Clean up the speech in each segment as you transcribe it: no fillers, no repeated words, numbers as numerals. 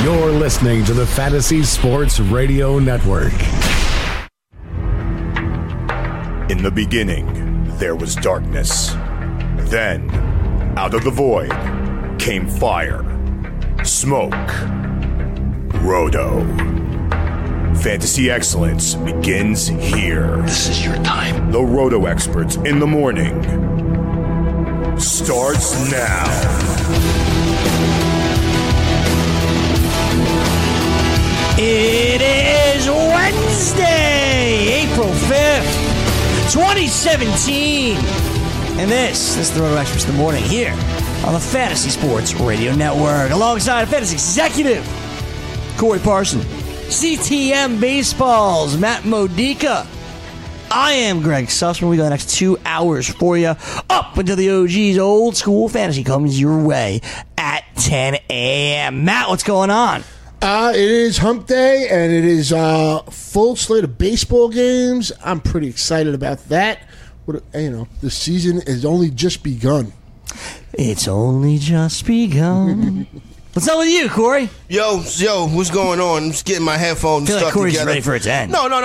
You're listening to the Fantasy Sports Radio Network. In the beginning, there was darkness. Then, out of the void, came fire, smoke, Roto. Fantasy excellence begins here. This is your time. The Roto experts in the morning starts now. It is Wednesday, April 5th, 2017. And this is the Roto Experts in the Morning here on the Fantasy Sports Radio Network. Alongside Fantasy Executive Corey Parson, CTM Baseballs, Matt Modica. I am Greg Sussman. We got the next 2 hours for you. Up until the OG's old school fantasy comes your way at 10 a.m. Matt, what's going on? It is hump day, and it is full slate of baseball games. I'm pretty excited about that. The season has only just begun. It's only just begun. What's up with you, Corey? Yo, what's going on? I'm just getting my headphones I feel stuff like Corey's together. ready for it to end. No. I'm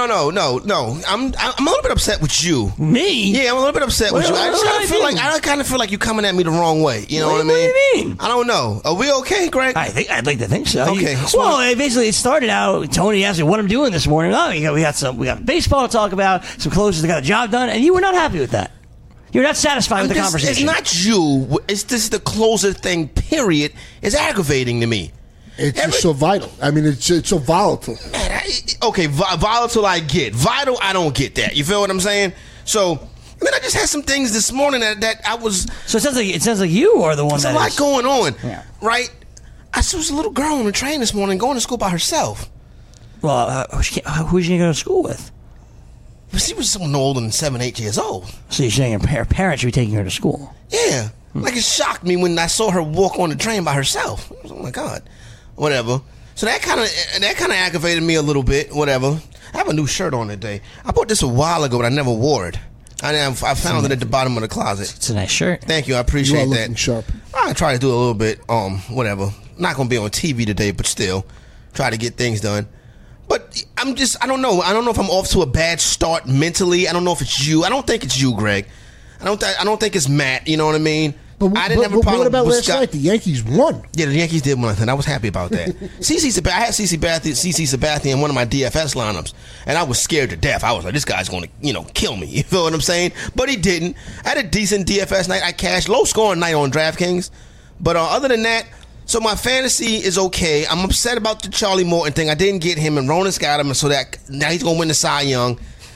a little bit upset with you. Me? Yeah, I'm a little bit upset with you. I kind of feel like you're coming at me the wrong way. You know what I mean? What do you mean? I don't know. Are we okay, Greg? I'd like to think so. Okay. Basically, it started out. Tony asked me what I'm doing this morning. Oh, we got baseball to talk about. Some closers that got a job done, and you were not happy with that. You're not satisfied with the conversation. It's not you. It's just the closer thing. Period. Is aggravating to me. It's just so vital. I mean, it's so volatile. Okay, volatile I get. Vital, I don't get that. You feel what I'm saying? So, I just had some things this morning that I was... So it sounds like you are the one There's a lot going on, right? I saw a little girl on the train this morning going to school by herself. Well, who's she going to go to school with? She was someone older than 7, 8 years old. So you're saying her parents should be taking her to school? Yeah. Like, it shocked me when I saw her walk on the train by herself. I was, oh, my God. Whatever. So that kind of aggravated me a little bit. Whatever. I have a new shirt on today. I bought this a while ago, but I never wore it. I found it at the bottom of the closet. It's a nice shirt. Thank you. I appreciate you are that. Looking sharp. I try to do a little bit. Whatever. Not gonna be on TV today, but still try to get things done. But I don't know. I don't know if I'm off to a bad start mentally. I don't know if it's you. I don't think it's you, Greg. I don't think it's Matt. You know what I mean? I didn't have a problem. What about last night? The Yankees won. Yeah, the Yankees did win, and I was happy about that. I had CC Sabathia in one of my DFS lineups, and I was scared to death. I was like, this guy's going to, kill me. You feel what I'm saying? But he didn't. I had a decent DFS night. I cashed low scoring night on DraftKings. But other than that, so my fantasy is okay. I'm upset about the Charlie Morton thing. I didn't get him, and Ronis got him, so that now he's going to win the Cy Young.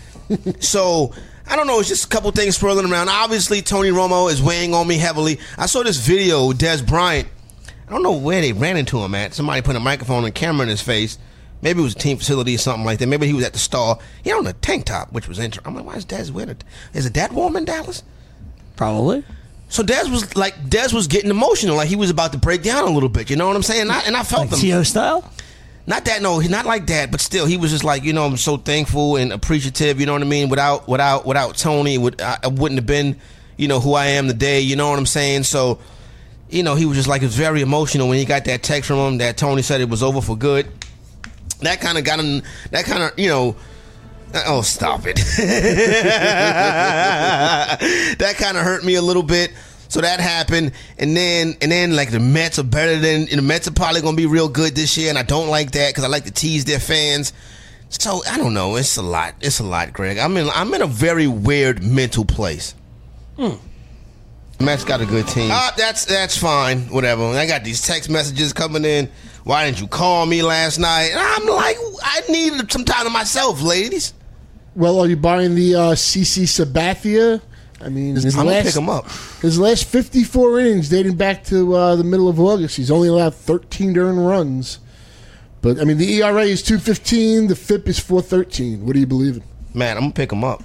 So... I don't know, it's just a couple things swirling around. Obviously, Tony Romo is weighing on me heavily. I saw this video, Des Bryant. I don't know where they ran into him at. Somebody put a microphone and camera in his face. Maybe it was a team facility or something like that. Maybe he was at the Star. He had on a tank top, which was interesting. I'm like, why is Des wearing it? Is it that warm in Dallas? Probably. So Des was getting emotional, like he was about to break down a little bit. You know what I'm saying? And I felt like T.O. style? Not that, no, not like that, but still, he was just like, I'm so thankful and appreciative, you know what I mean? Without Tony, I wouldn't have been, who I am today, you know what I'm saying? So, he was just like, it was very emotional when he got that text from him that Tony said it was over for good. That kind of got him, oh, stop it. That kind of hurt me a little bit. So that happened, and then like the Mets are better than, and the Mets are probably going to be real good this year, and I don't like that because I like to tease their fans. So I don't know. It's a lot. It's a lot, Greg. I'm in a very weird mental place. The Mets got a good team. That's fine. Whatever. I got these text messages coming in. Why didn't you call me last night? And I'm like, I needed some time to myself, ladies. Well, are you buying the CC Sabathia? I mean, I'm going to pick him up. His last 54 innings dating back to the middle of August, he's only allowed 13 earned runs. But, I mean, the ERA is 2.15, the FIP is 4.13. What do you believe in? Man, I'm going to pick him up.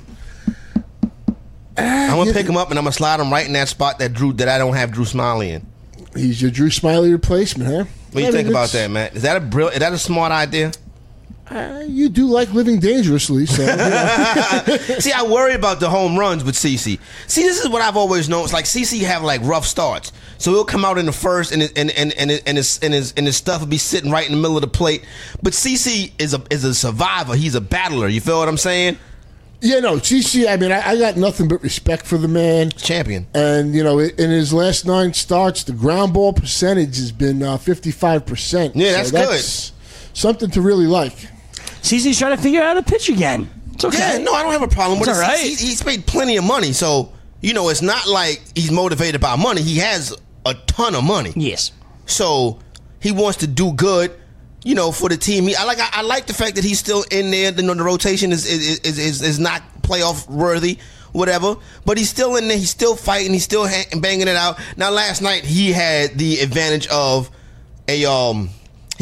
I'm going to pick him up, and I'm going to slide him right in that spot that I don't have Drew Smyly in. He's your Drew Smyly replacement, huh? What do you think about that, Matt? Is that a smart idea? You do like living dangerously, so. See, I worry about the home runs with CeCe. See, this is what I've always known. It's like CeCe have like rough starts, so he'll come out in the first, and his stuff will be sitting right in the middle of the plate. But CeCe is a survivor. He's a battler. You feel what I'm saying? Yeah, no, CeCe, I mean, I got nothing but respect for the man. Champion. And, you know, in his last 9 starts, the ground ball percentage has been 55%. Yeah, that's good. Something to really like. CeCe's trying to figure out how to pitch again. It's okay. Yeah, no, I don't have a problem with it. It's all right. He's made plenty of money, so, you know, it's not like he's motivated by money. He has a ton of money. Yes. So he wants to do good, you know, for the team. I like the fact that he's still in there. The rotation is not playoff worthy, whatever. But he's still in there. He's still fighting. He's still banging it out. Now, last night he had the advantage of a home.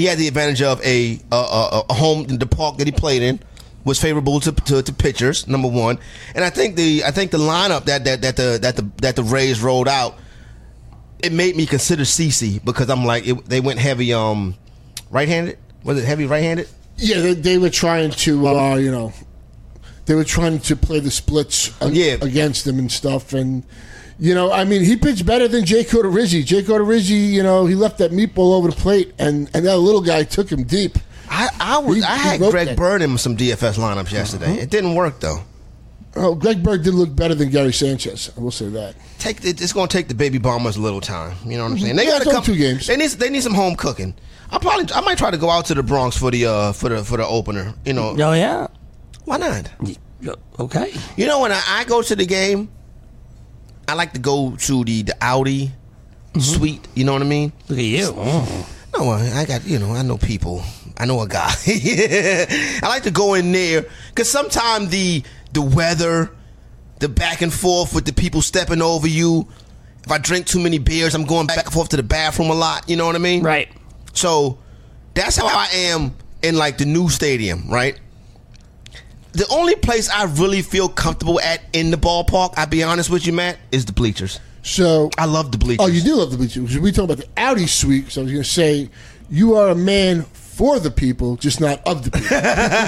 The park that he played in was favorable to pitchers. Number one, and I think the lineup that the Rays rolled out, it made me consider CeCe because I'm like they went heavy right-handed. Was it heavy right-handed? Yeah, they were trying to they were trying to play the splits against him and stuff. And, you know, I mean, he pitched better than Jake Odorizzi. Jake Odorizzi, you know, he left that meatball over the plate, and that little guy took him deep. I had Greg Bird in some DFS lineups yesterday. It didn't work, though. Oh, Greg Bird did look better than Gary Sanchez. I will say that. It's going to take the Baby Bombers a little time. You know what I'm saying? They got to come 2 games. They need some home cooking. I might try to go out to the Bronx for the opener. You know? Oh yeah. Why not? Okay. You know, when I go to the game, I like to go to the Audi suite. You know what I mean? Look at you. Oh. No, I got, you know, I know people. I know a guy. I like to go in there because sometimes the weather, the back and forth with the people stepping over you. If I drink too many beers, I'm going back and forth to the bathroom a lot. You know what I mean? Right. So that's how I am in like the new stadium, right? The only place I really feel comfortable at in the ballpark, I'll be honest with you, Matt, is the bleachers. So I love the bleachers. Oh, you do love the bleachers. We talk about the Audi suite, so I was going to say you are a man for the people, just not of the people.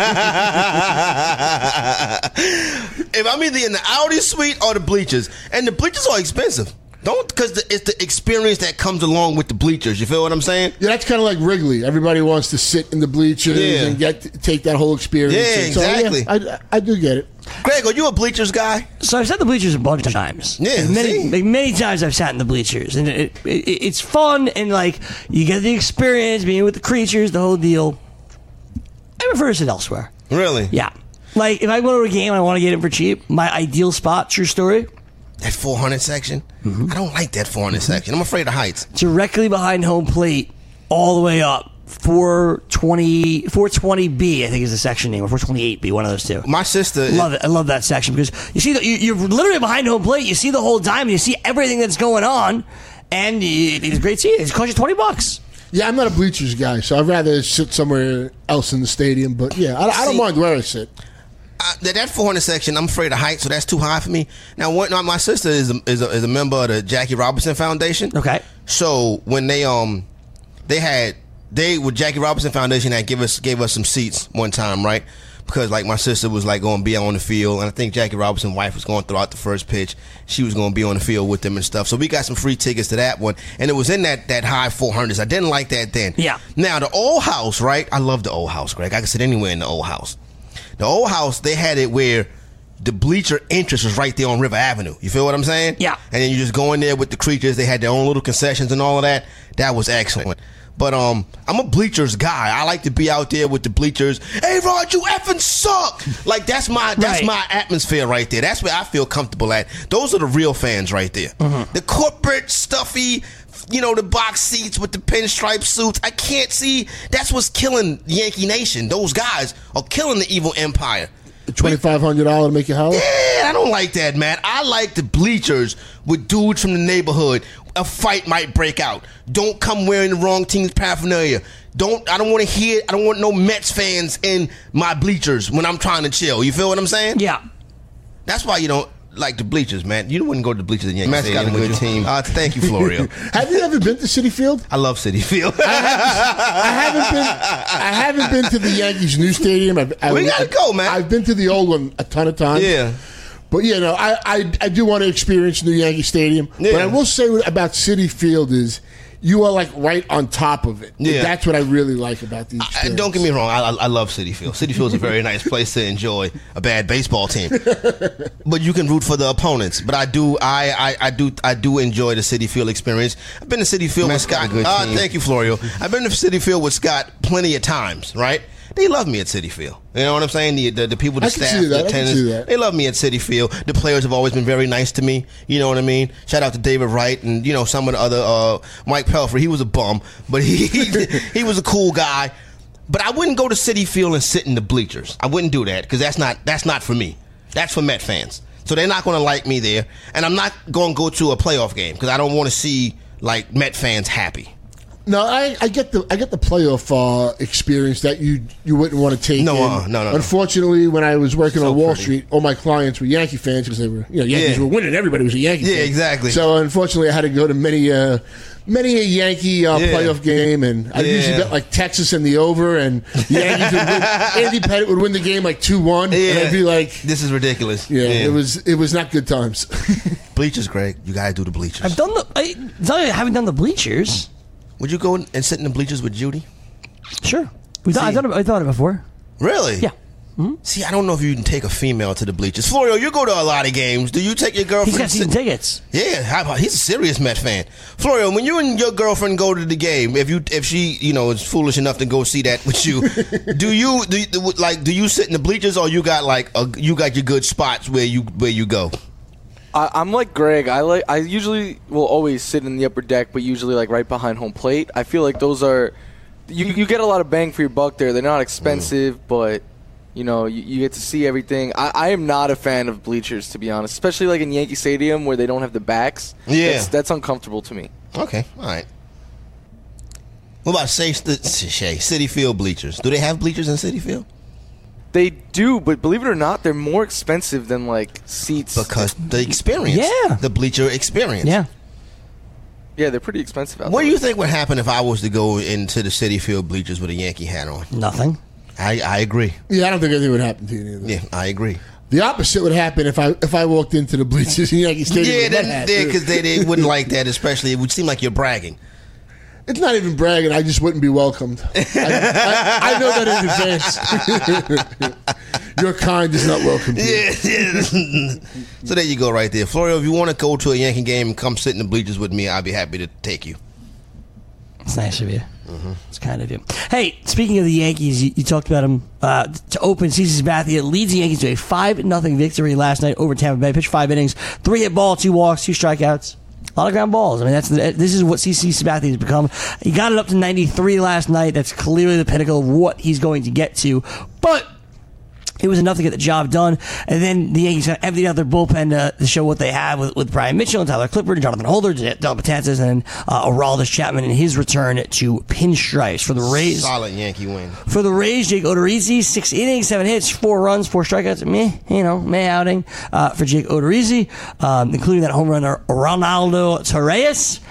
If I'm either in the Audi suite or the bleachers, and the bleachers are expensive. Because it's the experience that comes along with the bleachers. You feel what I'm saying? Yeah, that's kind of like Wrigley. Everybody wants to sit in the bleachers and take that whole experience. Yeah, exactly. So, I do get it. Greg, are you a bleachers guy? So I've sat in the bleachers a bunch of times. Yeah, many times I've sat in the bleachers, and it's fun, and like you get the experience being with the creatures, the whole deal. I prefer to sit elsewhere. Really? Yeah. Like if I go to a game and I want to get in for cheap, my ideal spot, true story. That 400 section? I don't like that 400 section. I'm afraid of heights. Directly behind home plate, all the way up. 420B, I think is the section name, or 428B, one of those two. My sister... Love it. I love that section because you see, you're literally behind home plate. You see the whole time. And you see everything that's going on. And it's a great seat. It costs you $20. Yeah, I'm not a bleachers guy, so I'd rather sit somewhere else in the stadium. But yeah, I don't mind where I sit. That 400 section, I'm afraid of height, so that's too high for me. Now, my sister is a member of the Jackie Robinson Foundation. Okay. So when they with Jackie Robinson Foundation gave us some seats one time, right? Because like my sister was like going to be on the field, and I think Jackie Robinson's wife was going throughout the first pitch. She was going to be on the field with them and stuff. So we got some free tickets to that one, and it was in that high 400s. I didn't like that then. Yeah. Now the old house, right? I love the old house, Greg. I can sit anywhere in the old house. The old house, they had it where the bleacher entrance was right there on River Avenue. You feel what I'm saying? Yeah. And then you just go in there with the creatures. They had their own little concessions and all of that. That was excellent. But I'm a bleachers guy. I like to be out there with the bleachers. Hey, Rod, you effing suck. Like that's my atmosphere right there. That's where I feel comfortable at. Those are the real fans right there. Mm-hmm. The corporate stuffy, you know, the box seats with the pinstripe suits. I can't see. That's what's killing Yankee Nation. Those guys are killing the evil empire. $2,500 to make you holler? Yeah, I don't like that, man. I like the bleachers with dudes from the neighborhood. A fight might break out. Don't come wearing the wrong team's paraphernalia. I don't want to hear. I don't want no Mets fans in my bleachers when I'm trying to chill. You feel what I'm saying? Yeah. That's why you don't like the bleachers, man. You wouldn't go to the bleachers in Yankee Mets Stadium. got a good team. Thank you, Florio. Have you ever been to Citi Field? I love Citi Field. I haven't been to the Yankees new stadium. We gotta go, man. I've been to the old one a ton of times. Yeah. But I do want to experience New Yankee Stadium. Yeah. But I will say about Citi Field is you are like right on top of it. Yeah. That's what I really like about the experience. Don't get me wrong. I love Citi Field. Citi Field is a very nice place to enjoy a bad baseball team. But you can root for the opponents. But I do enjoy the Citi Field experience. I've been to Citi Field with Scott. Thank you, Florio. I've been to Citi Field with Scott plenty of times. Right? They love me at Citi Field. You know what I'm saying? The people, the staff, the attendants, they love me at Citi Field. The players have always been very nice to me. You know what I mean? Shout out to David Wright and some of the other Mike Pelfrey. He was a bum, but he was a cool guy. But I wouldn't go to Citi Field and sit in the bleachers. I wouldn't do that because that's not for me. That's for Met fans. So they're not going to like me there, and I'm not going to go to a playoff game because I don't want to see like Met fans happy. No, I get the playoff experience that you wouldn't want to take. No. Unfortunately, when I was working on Wall Street, all my clients were Yankee fans because they were Yankees were winning. Everybody was a Yankee fan. Yeah, exactly. So unfortunately, I had to go to many a Yankee playoff game, and I usually bet like Texas in the over, and the Yankees would win. Andy Pettitte would win the game like 2-1, and I'd be like, "This is ridiculous." Yeah, it was not good times. Bleachers, Greg. You gotta do the bleachers. I haven't done the bleachers. Would you go and sit in the bleachers with Judy? Sure. I thought it before. Really? Yeah. Mm-hmm. See, I don't know if you can take a female to the bleachers. Florio, you go to a lot of games. Do you take your girlfriend? He's got season tickets. Yeah, how about he's a serious Met fan. Florio, when you and your girlfriend go to the game, if she is foolish enough to go see that with you, do you sit in the bleachers or you got your good spots where you go? I'm like Greg. I usually will always sit in the upper deck, but usually like right behind home plate. I feel like those are you get a lot of bang for your buck there. They're not expensive, but you get to see everything. I am not a fan of bleachers, to be honest, especially like in Yankee Stadium where they don't have the backs. Yeah, that's uncomfortable to me. Okay, all right. What about Citi Field bleachers? Do they have bleachers in Citi Field? They do, but believe it or not, they're more expensive than like seats. Because the experience. Yeah. The bleacher experience. Yeah, they're pretty expensive out there. What do you think would happen if I was to go into the Citi Field bleachers with a Yankee hat on? Nothing. I agree. Yeah, I don't think anything would happen to you either. Yeah, I agree. The opposite would happen if I walked into the bleachers in Yankee Stadium. Yeah, because they wouldn't like that, especially. It would seem like you're bragging. It's not even bragging. I just wouldn't be welcomed. I know that in advance. Your kind is not welcome to you. Yeah. So there you go right there. Florio, if you want to go to a Yankee game and come sit in the bleachers with me, I'd be happy to take you. It's nice of you. Mm-hmm. It's kind of you. Hey, speaking of the Yankees, you talked about them. To open, CC Sabathia leads the Yankees to a 5-0 victory last night over Tampa Bay. Pitched 5 innings, 3-hit ball, 2 walks, 2 strikeouts. A lot of ground balls. I mean, this is what CC Sabathia has become. He got it up to 93 last night. That's clearly the pinnacle of what he's going to get to. But it was enough to get the job done. And then the Yankees emptied out their bullpen to show what they have with Brian Mitchell and Tyler Clippard and Jonathan Holder, Del Betances, and Aroldis Chapman in his return to pinstripes for the Rays. Solid Yankee win. For the Rays, Jake Odorizzi, 6 innings, 7 hits, 4 runs, 4 strikeouts. Meh outing for Jake Odorizzi, including that home runner Ronaldo Torres.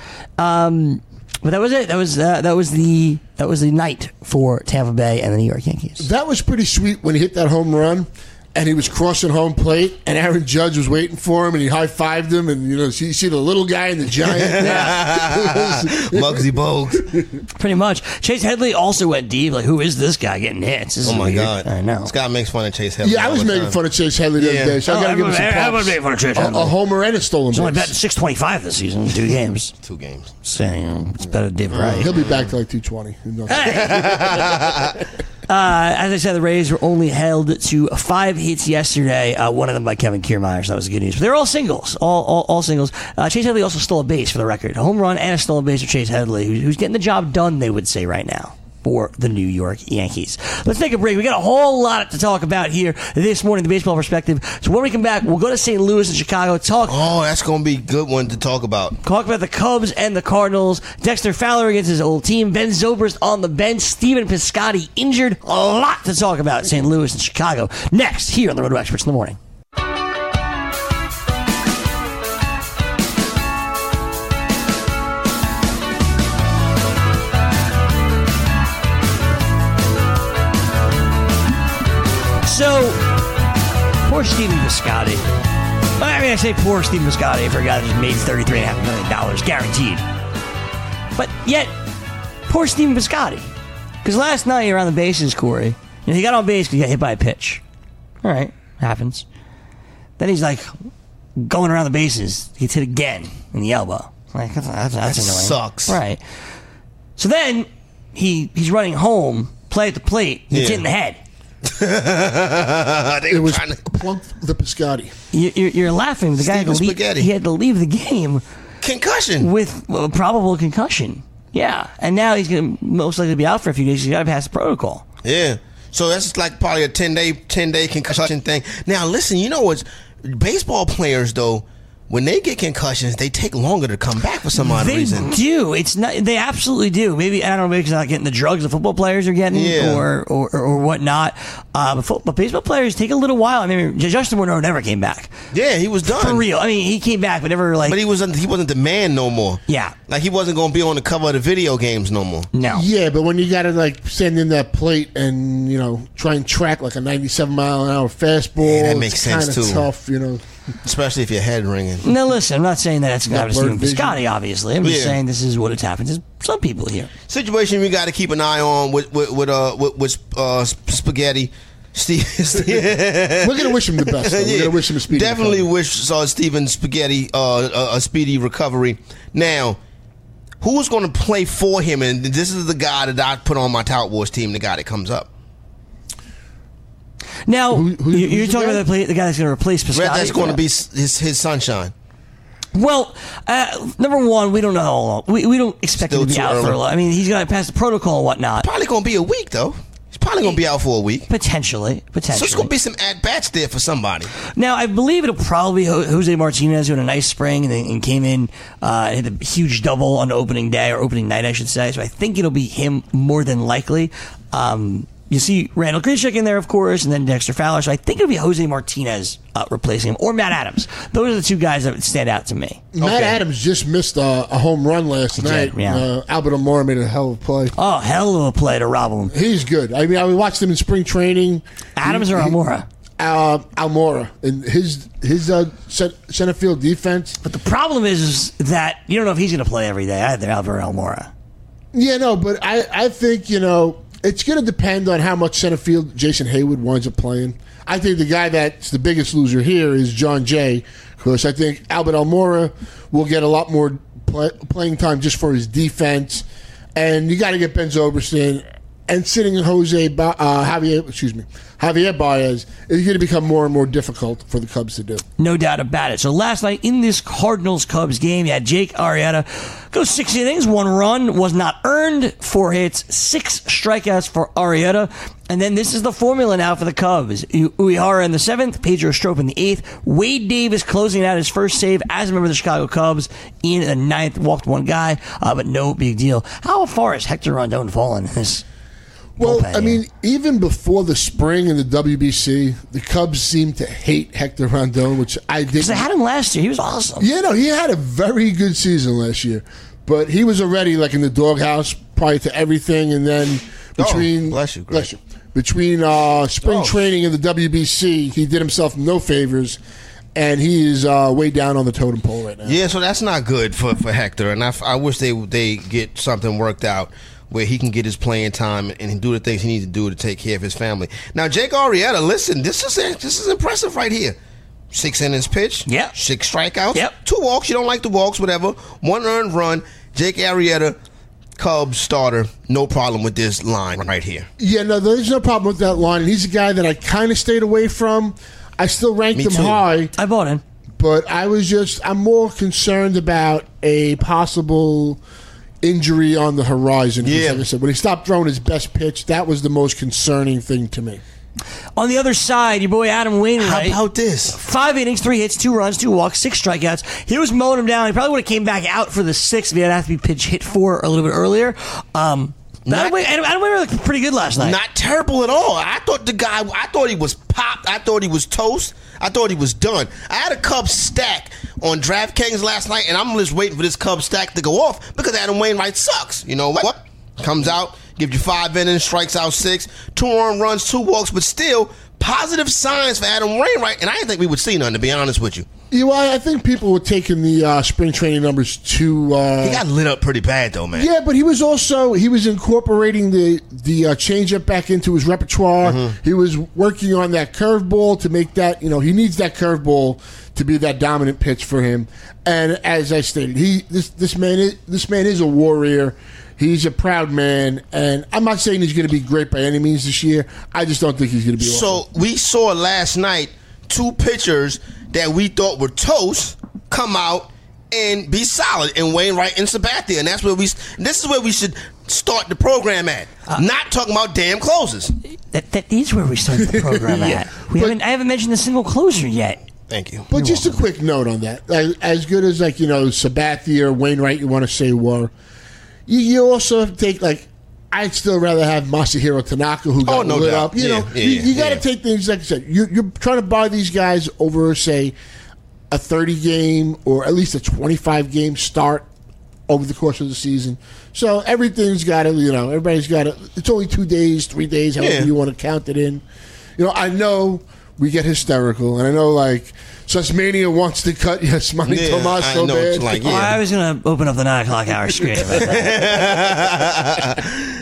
But that was it. That was the night for Tampa Bay and the New York Yankees. That was pretty sweet when he hit that home run, and he was crossing home plate, and Aaron Judge was waiting for him, and he high-fived him, and you see the little guy and the giant. Muggsy Bogues. Pretty much. Chase Headley also went deep. Like, who is this guy getting hits? Oh my God! I know. Scott makes fun of Chase Headley. Yeah, I was making fun of Chase Headley the other day, so I got to give him some props. Everyone making fun of Chase Headley. A homer and a stolen base. He's only batting .625 this season in 2 games. 2 games. So, it's better than David Wright. He'll be back to like 220. As I said, the Rays were only held to 5 hits yesterday. One of them by Kevin Kiermaier, so that was good news. But they're all singles, all singles. Chase Headley also stole a base for the record. A home run and a stolen base for Chase Headley, who's getting the job done, they would say right now, for the New York Yankees. Let's take a break. We got a whole lot to talk about here this morning, the baseball perspective. So when we come back, we'll go to St. Louis and Chicago. Oh, that's going to be a good one to talk about. Talk about the Cubs and the Cardinals. Dexter Fowler against his old team. Ben Zobrist on the bench. Steven Piscotty injured. A lot to talk about St. Louis and Chicago. Next, here on the Road to Experts in the Morning. So, poor Stephen Piscotty. I mean, I say poor Stephen Piscotty for a guy that just made $33.5 million guaranteed. But yet, poor Stephen Piscotty. Because last night around the bases, Corey, he got on base because he got hit by a pitch. All right, happens. Then he's like going around the bases. He gets hit again in the elbow. Like, that's annoying. Sucks. Right. So then he's running home, play at the plate, gets hit in the head. It was plunk the Piscotty. You're laughing. The guy he had to leave the game. Concussion. With a probable concussion. Yeah. And now he's going to most likely be out for a few days. He's got to pass the protocol. Yeah. So that's like probably a 10-day concussion thing. Now, listen, you know what's baseball players, though, when they get concussions, they take longer to come back for some odd reason. They do. It's not. They absolutely do. Maybe, I don't know, maybe because they're not getting the drugs the football players are getting or whatnot. But baseball players take a little while. I mean, Justin Morneau never came back. Yeah, he was done. For real. I mean, he came back, but never like... But he wasn't the man no more. Yeah. Like, he wasn't going to be on the cover of the video games no more. No. Yeah, but when you got to, like, send in that plate and, try and track, like, a 97-mile-an-hour fastball, that makes sense, too. It's kind of tough, Especially if your head ringing. Now, listen, I'm not saying that it's going to happen to Stephen Piscotty, obviously. I'm just saying this is what has happened to some people here. Situation we got to keep an eye on with Spaghetti. We're going to wish him the best. We're going to wish him a speedy Definitely recovery. wish Stephen Spaghetti a speedy recovery. Now, who's going to play for him? And this is the guy that I put on my Tout Wars team, the guy that comes up. Now, you're talking about the guy that's going to replace Piscotty? That's going to be his sunshine. Well, number one, we don't know how long. We don't expect him to be out for a long. I mean, he's got to pass the protocol and whatnot. Probably going to be a week, though. He's probably going to be out for a week. Potentially. So it's going to be some at-bats there for somebody. Now, I believe it'll probably be Jose Martinez, who had a nice spring and came in and hit a huge double on opening day, or opening night, I should say. So I think it'll be him more than likely. You see Randall Grichuk in there, of course, and then Dexter Fowler. So I think it'll be Jose Martinez replacing him, or Matt Adams. Those are the two guys that would stand out to me. Matt Adams just missed a home run last night. Yeah. Albert Almora made a hell of a play. Oh, hell of a play to rob him. He's good. I mean, I watched him in spring training. Adams or Almora? Almora. And his center field defense. But the problem is that you don't know if he's going to play every day either, Albert Almora. Yeah, no, but I think, it's going to depend on how much center field Jason Hayward winds up playing. I think the guy that's the biggest loser here is John Jay, because I think Albert Almora will get a lot more playing time just for his defense. And you got to get Ben Zobrist, and sitting Javier Baez is going to become more and more difficult for the Cubs to do. No doubt about it. So last night in this Cardinals-Cubs game, you had Jake Arrieta go 6 innings, 1 run, was not earned, 4 hits, 6 strikeouts for Arrieta. And then this is the formula now for the Cubs. Uehara in the 7th, Pedro Strop in the 8th, Wade Davis closing out his first save as a member of the Chicago Cubs in the 9th, walked 1 guy, but no big deal. How far has Hector Rondon fallen in this? Well, I mean, even before the spring in the WBC, the Cubs seemed to hate Hector Rondon, which I didn't. Because they had him last year. He was awesome. Yeah, no, he had a very good season last year. But he was already like in the doghouse prior to everything. And then between between spring training and the WBC, he did himself no favors. And he is way down on the totem pole right now. Yeah, so that's not good for Hector. And I wish they get something worked out where he can get his playing time and do the things he needs to do to take care of his family. Now, Jake Arrieta, listen, this is impressive right here. 6 innings pitched. Yep. 6 strikeouts. Yep. 2 walks. You don't like the walks, whatever. 1 earned run. Jake Arrieta, Cubs starter. No problem with this line right here. Yeah, no, there's no problem with that line. He's a guy that I kind of stayed away from. I still ranked him high. I bought him. But I'm more concerned about a possible injury on the horizon. Yeah. Like I said, when he stopped throwing his best pitch, that was the most concerning thing to me. On the other side, your boy Adam Wainwright. How about this? 5 innings, 3 hits, 2 runs, 2 walks, 6 strikeouts. He was mowing him down. He probably would have came back out for the 6th if he had to be pitch hit 4 a little bit earlier. Adam Wainwright looked pretty good last night. Not terrible at all. I thought he was popped. I thought he was toast. I thought he was done. I had a Cubs stack on DraftKings last night, and I'm just waiting for this Cubs stack to go off because Adam Wainwright sucks. You know what? Comes out, Give you 5 innings, strikes out 6, 2 earned runs, 2 walks, but still positive signs for Adam Wainwright. And I didn't think we would see none, to be honest with you. Yeah, well, I think people were taking the spring training numbers too. He got lit up pretty bad, though, man. Yeah, but he was incorporating the changeup back into his repertoire. Mm-hmm. He was working on that curveball to make that. He needs that curveball to be that dominant pitch for him. And as I stated, this man is a warrior. He's a proud man, and I'm not saying he's going to be great by any means this year. I just don't think he's going to be awesome. So we saw last night 2 pitchers that we thought were toast come out and be solid in Wainwright and Sabathia, and that's where this is where we should start the program at. Not talking about damn closers. That is where we start the program at. I haven't mentioned a single closer yet. Thank you. But just a quick note on that. As good as Sabathia or Wainwright, you want to say were. You also have to take, I'd still rather have Masahiro Tanaka, who got lit up. You got to take things, like I said, you're trying to buy these guys over, say, a 30-game or at least a 25-game start over the course of the season. So everything's got to, everybody's got to, it's only 2 days, 3 days, however you want to count it in. I know we get hysterical, and I know, Susmania wants to cut Yasmani Tomas so bad. I was going to open up the 9 o'clock hour screen about that.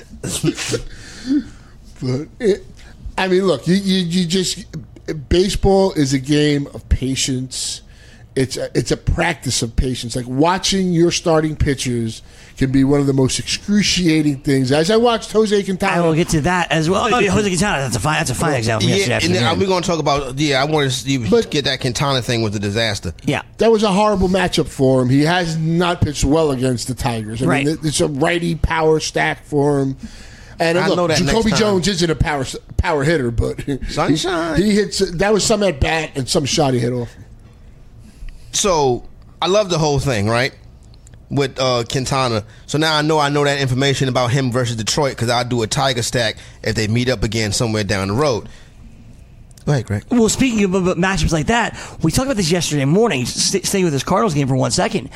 But look, you just baseball is a game of patience. It's a practice of patience. Watching your starting pitchers can be one of the most excruciating things. As I watched Jose Quintana, I will get to that as well. Jose Quintana, that's a fine example. And we're going to talk about. I wanted to get that Quintana thing was a disaster. Yeah, that was a horrible matchup for him. He has not pitched well against the Tigers. I mean, it's a righty power stack for him. And look, Jacoby Jones isn't a power hitter, but Sunshine. He hits. That was some at bat and some shot he hit off. So I love the whole thing, right? With Quintana. So now I know that information about him versus Detroit because I'll do a Tiger stack if they meet up again somewhere down the road. Go ahead, Greg. Well, speaking of matchups like that, we talked about this yesterday morning. Staying with this Cardinals game for 1 second.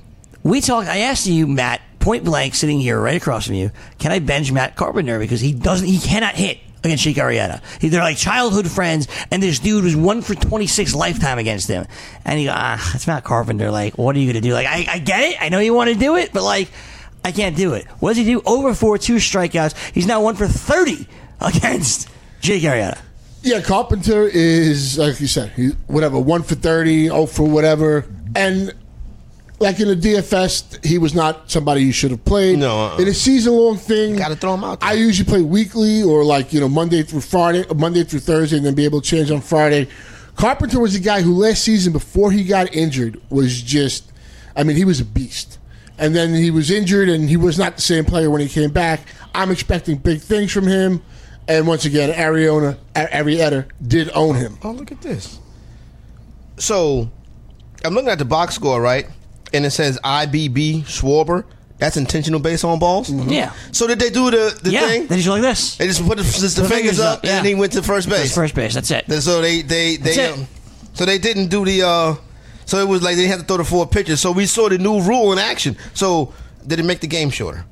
I asked you, Matt, point blank, sitting here right across from you, can I bench Matt Carpenter because he cannot hit against Jake Arrieta. They're like childhood friends, and this dude was 1 for 26 lifetime against him. And you go, it's Matt Carpenter. What are you going to do? I get it. I know you want to do it, but I can't do it. What does he do? Over 4, 2 strikeouts. He's now 1 for 30 against Jake Arrieta. Yeah, Carpenter is, like you said, 1 for 30, 0 for whatever. And in the DFS, he was not somebody you should have played. No. In a season-long thing, got to throw him out there. I usually play weekly or Monday through Friday, or Monday through Thursday, and then be able to change on Friday. Carpenter was a guy who last season, before he got injured, was just, he was a beast. And then he was injured, and he was not the same player when he came back. I'm expecting big things from him. And once again, Arrieta did own him. Oh, look at this. So, I'm looking at the box score, right? And it says IBB Schwarber. That's intentional base on balls? Mm-hmm. Yeah. So did they do the thing? They just like this. They just put the fingers up and then he went to first base. First base, that's it. So they so they didn't do the so it was like they had to throw the 4 pitches. So we saw the new rule in action. So did it make the game shorter?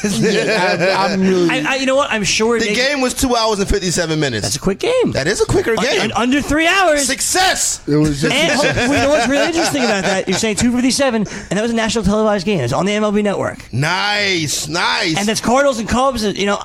I'm really. You know what? I'm sure the game was 2 hours and 57 minutes. That's a quick game. That is a quicker game. Under 3 hours. Success. It was. And you know what's really interesting about that? You're saying 257, and that was a national televised game. It's on the MLB Network. Nice. And that's Cardinals and Cubs. Tell you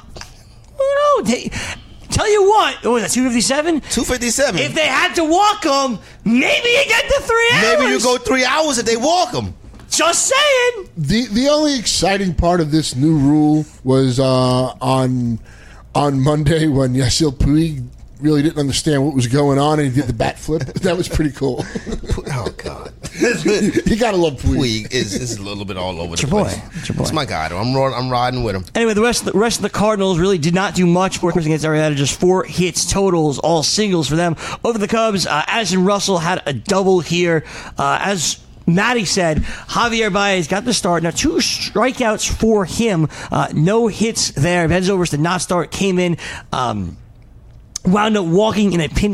what. What was that? 257. 257. If they had to walk them, maybe you get to 3 hours. Maybe you go 3 hours if they walk them. Just saying. The only exciting part of this new rule was on Monday when Yasiel Puig really didn't understand what was going on and he did the bat flip. That was pretty cool. Oh God, you gotta love Puig. Puig is a little bit all over the place. It's your boy. It's my guy. Though. I'm riding with him. Anyway, the rest of the Cardinals really did not do much for against Arrieta. Just 4 hits totals, all singles for them. Over the Cubs, Addison Russell had a double here. As Matty said, Javier Baez got the start. Now 2 strikeouts for him. No hits there. Ben Zobrist did not start. Came in. Wound up walking in a pinch hit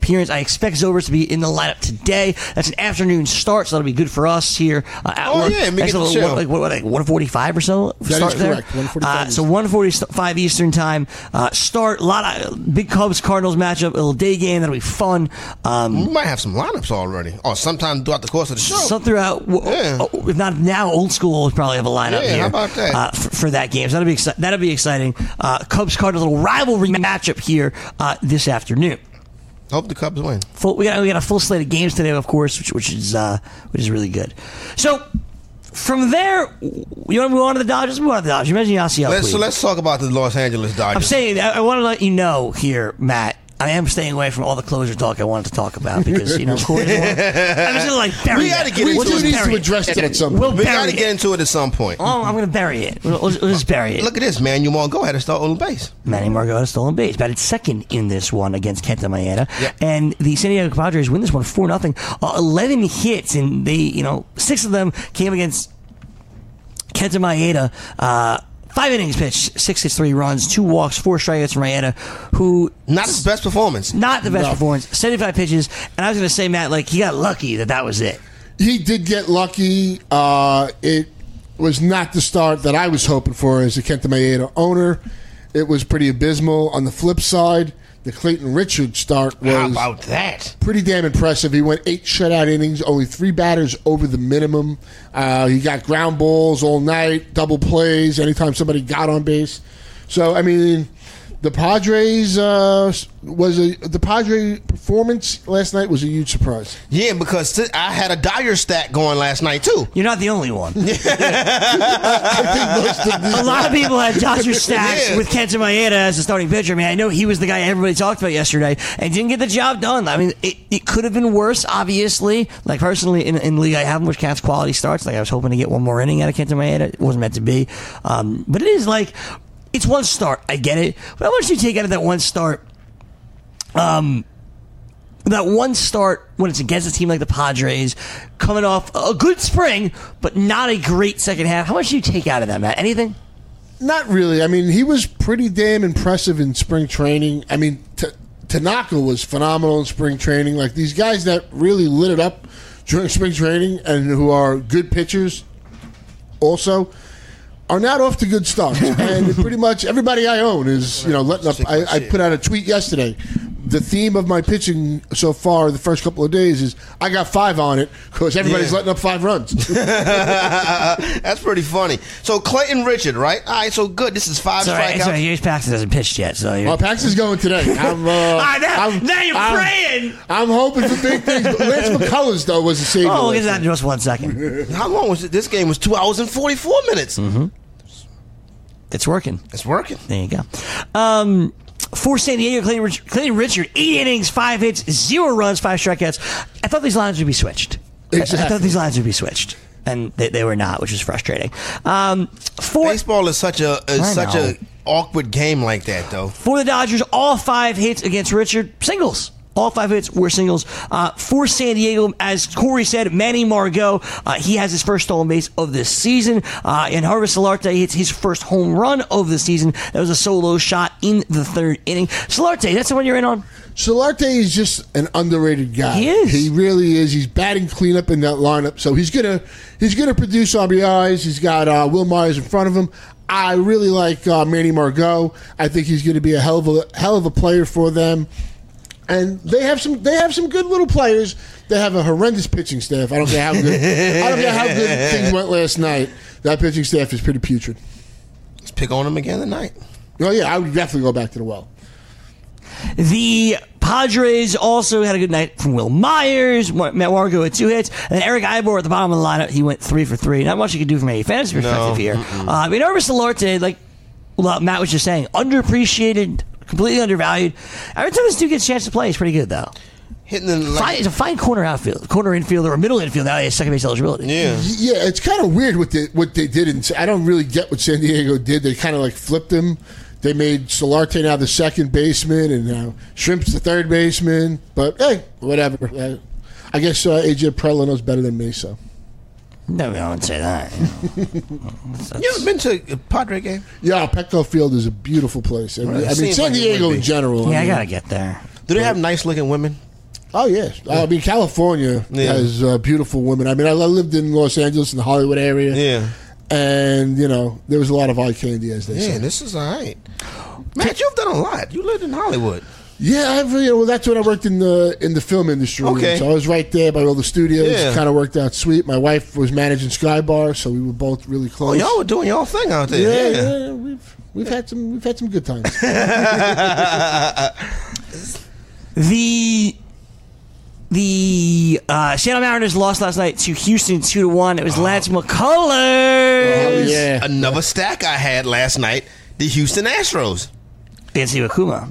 appearance. I expect Zobrist to be in the lineup today. That's an afternoon start, so that'll be good for us here at work. Yeah, make it like 1:45 or so. That start is correct. 1:45. So 1:45 Eastern time. Start a lot of big Cubs Cardinals matchup. A little day game that'll be fun. We might have some lineups already, or sometime throughout the course of the show. Some throughout, if not now, old school will probably have a lineup here. How about that? For that game. So that'll be exciting. Cubs Cardinals little rivalry matchup here this afternoon. Hope the Cubs win. We got a full slate of games today, of course, which is really good. So from there, you want to move on to the Dodgers? Move on to the Dodgers. You mentioned Yasiel. So let's talk about the Los Angeles Dodgers. I'm saying I want to let you know here, Matt. I am staying away from all the closer talk I wanted to talk about because, Corey, I'm just going to bury it. We got to get into it. We need to address it at some point. We got to get into it at some point. Oh, I'm going to bury it. We'll just bury it. Look at this, man. You want to go ahead and start on base. Manny Margot had a stolen base, batted second in this one against Kenta Maeda. Yep. And the San Diego Padres win this one 4-0. 11 hits, and they, 6 of them came against Kenta Maeda. 5 innings pitched, 6 hits, 3 runs, 2 walks, 4 strikeouts from Maeda, who... Not his best performance. Not the best performance. 75 pitches. And I was going to say, Matt, he got lucky that was it. He did get lucky. It was not the start that I was hoping for as a Kenta Maeda owner. It was pretty abysmal. On the flip side, the Clayton Richard start was... How about that? Pretty damn impressive. He went 8 shutout innings, only 3 batters over the minimum. He got ground balls all night, double plays anytime somebody got on base. So, the Padres the Padre performance last night was a huge surprise. Yeah, because I had a Dyer stat going last night too. You're not the only one. I think most of A lot of people had Dodger stats with Kenta Maeda as a starting pitcher. I know he was the guy everybody talked about yesterday and didn't get the job done. It could have been worse, obviously. Personally, in the league, I have much Cavs quality starts. I was hoping to get one more inning out of Kenta Maeda. It wasn't meant to be. But it is it's one start. I get it. But how much do you take out of that one start? That one start when it's against a team like the Padres, coming off a good spring, but not a great second half. How much do you take out of that, Matt? Anything? Not really. He was pretty damn impressive in spring training. Tanaka was phenomenal in spring training. These guys that really lit it up during spring training and who are good pitchers also are not off to good starts. And pretty much everybody I own is, letting up. I put out a tweet yesterday. The theme of my pitching so far the first couple of days is I got 5 on it because everybody's letting up 5 runs. That's pretty funny. So Clayton Richard, right? All right, so good. This is 5 strikeouts. Sorry, Paxton hasn't pitched yet. So Paxton's going today. now you're praying. I'm hoping for big things. Lance McCullers, though, was a savior. Oh, we'll get that in just 1 second. How long was it? This game was 2 hours and 44 minutes. Mm-hmm. It's working. It's working. There you go. For San Diego, Clayton Richard, 8 innings, 5 hits, 0 runs, 5 strikeouts. I thought these lines would be switched. Exactly. I thought these lines would be switched, and they were not, which is frustrating. Baseball is such a awkward game like that, though. For the Dodgers, all 5 hits against Richard, singles. All 5 hits were singles. For San Diego, as Corey said, Manny Margot, he has his first stolen base of the season. And Jarvis Solarte hits his first home run of the season. That was a solo shot in the 3rd inning. Solarte, that's the one you're in on? Solarte is just an underrated guy. He is. He really is. He's batting cleanup in that lineup. So he's gonna produce RBIs. He's got Will Myers in front of him. I really like Manny Margot. I think he's going to be a hell of a player for them. And they have some good little players. They have a horrendous pitching staff. I don't care how good things went last night. That pitching staff is pretty putrid. Let's pick on them again tonight. Oh yeah, I would definitely go back to the well. The Padres also had a good night from Will Myers. Matt Margot had 2 hits. And then Eric Ivor at the bottom of the lineup, he went 3 for 3. Not much you could do from a fantasy perspective here. Jarvis Solarte, Matt was just saying, underappreciated, completely undervalued. Every time this dude gets a chance to play, he's pretty good, though. Hitting the He's a fine corner infielder, or middle infielder. Now he has second base eligibility. Yeah, it's kind of weird what they did. I don't really get what San Diego did. They kind of flipped him. They made Solarte now the second baseman, and now Shrimp's the third baseman. But hey, whatever. I guess AJ Preller knows better than me, so. No, I wouldn't say that. You ever been to a Padre game? Yeah, Petco Field is a beautiful place. San Diego in general. Yeah, I gotta get there. Do they have nice looking women? Oh, yes. I mean, California has beautiful women. I mean, I lived in Los Angeles in the Hollywood area. Yeah. And, there was a lot of eye candy, as they say. Yeah, this is all right. Matt, you've done a lot. You lived in Hollywood. Yeah, that's when I worked in the film industry. Okay. So I was right there by all the studios. Yeah. Kind of worked out sweet. My wife was managing Skybar, so we were both really close. Oh, y'all were doing y'all thing out there. Yeah. We've had some good times. The Seattle Mariners lost last night to Houston 2-1. It was Lance McCullers. Oh, yeah. Another stack I had last night, the Houston Astros. Against Iwakuma.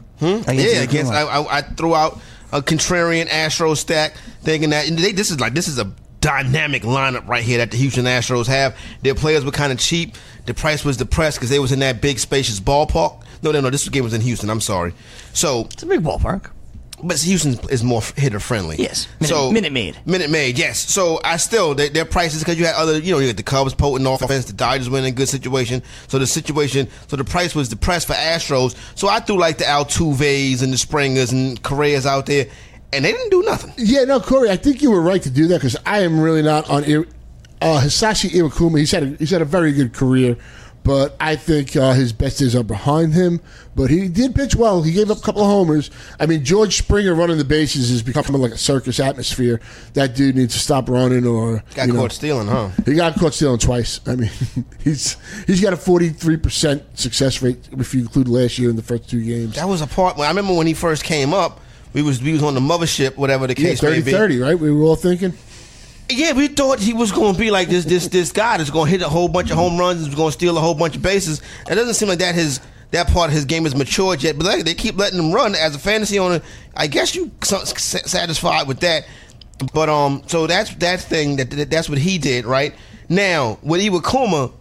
I threw out a contrarian Astros stack, thinking that this is a dynamic lineup right here that the Houston Astros have. Their players were kind of cheap. The price was depressed because they was in that big spacious ballpark. No, this game was in Houston. I'm sorry. So it's a big ballpark. But Houston is more hitter friendly. Yes. Minute Maid, yes. So their prices, because you had other, you had the Cubs potent offense, the Dodgers were in a good situation. So the price was depressed for Astros. So I threw like the Altuves and the Springers and Correas out there, and they didn't do nothing. Yeah, no, Corey, I think you were right to do that because I am really not on Hisashi Iwakuma. He's had a very good career. But I think his best days are behind him. But he did pitch well. He gave up a couple of homers. I mean, George Springer running the bases is becoming like a circus atmosphere. That dude needs to stop running or... Got caught stealing, huh? He got caught stealing twice. I mean, he's got a 43% success rate if you include last year in the first 2 games. That was a part... I remember when he first came up, we was on the mothership, whatever the case may be. 30-30, right? We were all thinking... Yeah, we thought he was going to be like this guy that's going to hit a whole bunch of home runs, is going to steal a whole bunch of bases. It doesn't seem like that part of his game is matured yet, but they keep letting him run. As a fantasy owner, I guess you satisfied with that. But so that's what he did, right? Now, with Iwakuma,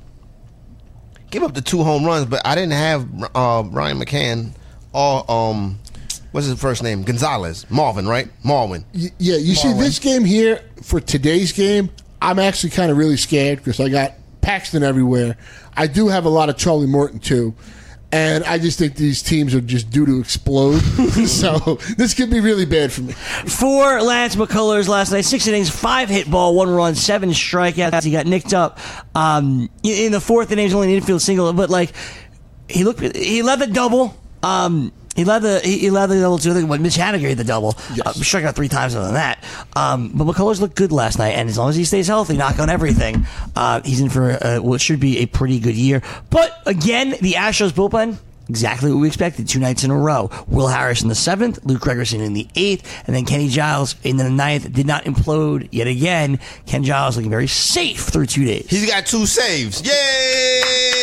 give up the 2 home runs, but I didn't have Ryan McCann or what's his first name? Gonzalez. Marvin, right? Marwin. Yeah, you see, this game here, for today's game, I'm actually kind of really scared because I got Paxton everywhere. I do have a lot of Charlie Morton, too. And I just think these teams are just due to explode. So this could be really bad for me. For Lance McCullers last night, 6 innings, 5 hit ball, 1 run, 7 strikeouts. He got nicked up in the 4th inning. It was only an infield single, but he led the double. He led the double too. I think Mitch Haniger hit the double. Yes. Struck out 3 times other than that. But McCullers looked good last night, and as long as he stays healthy, knock on everything, he's in for what should be a pretty good year. But again, the Astros bullpen, exactly what we expected 2 nights in a row. Will Harris in the 7th, Luke Gregerson in the 8th, and then Kenny Giles in the 9th. Did not implode yet again. Ken Giles looking very safe through 2 days. He's got 2 saves. Yay!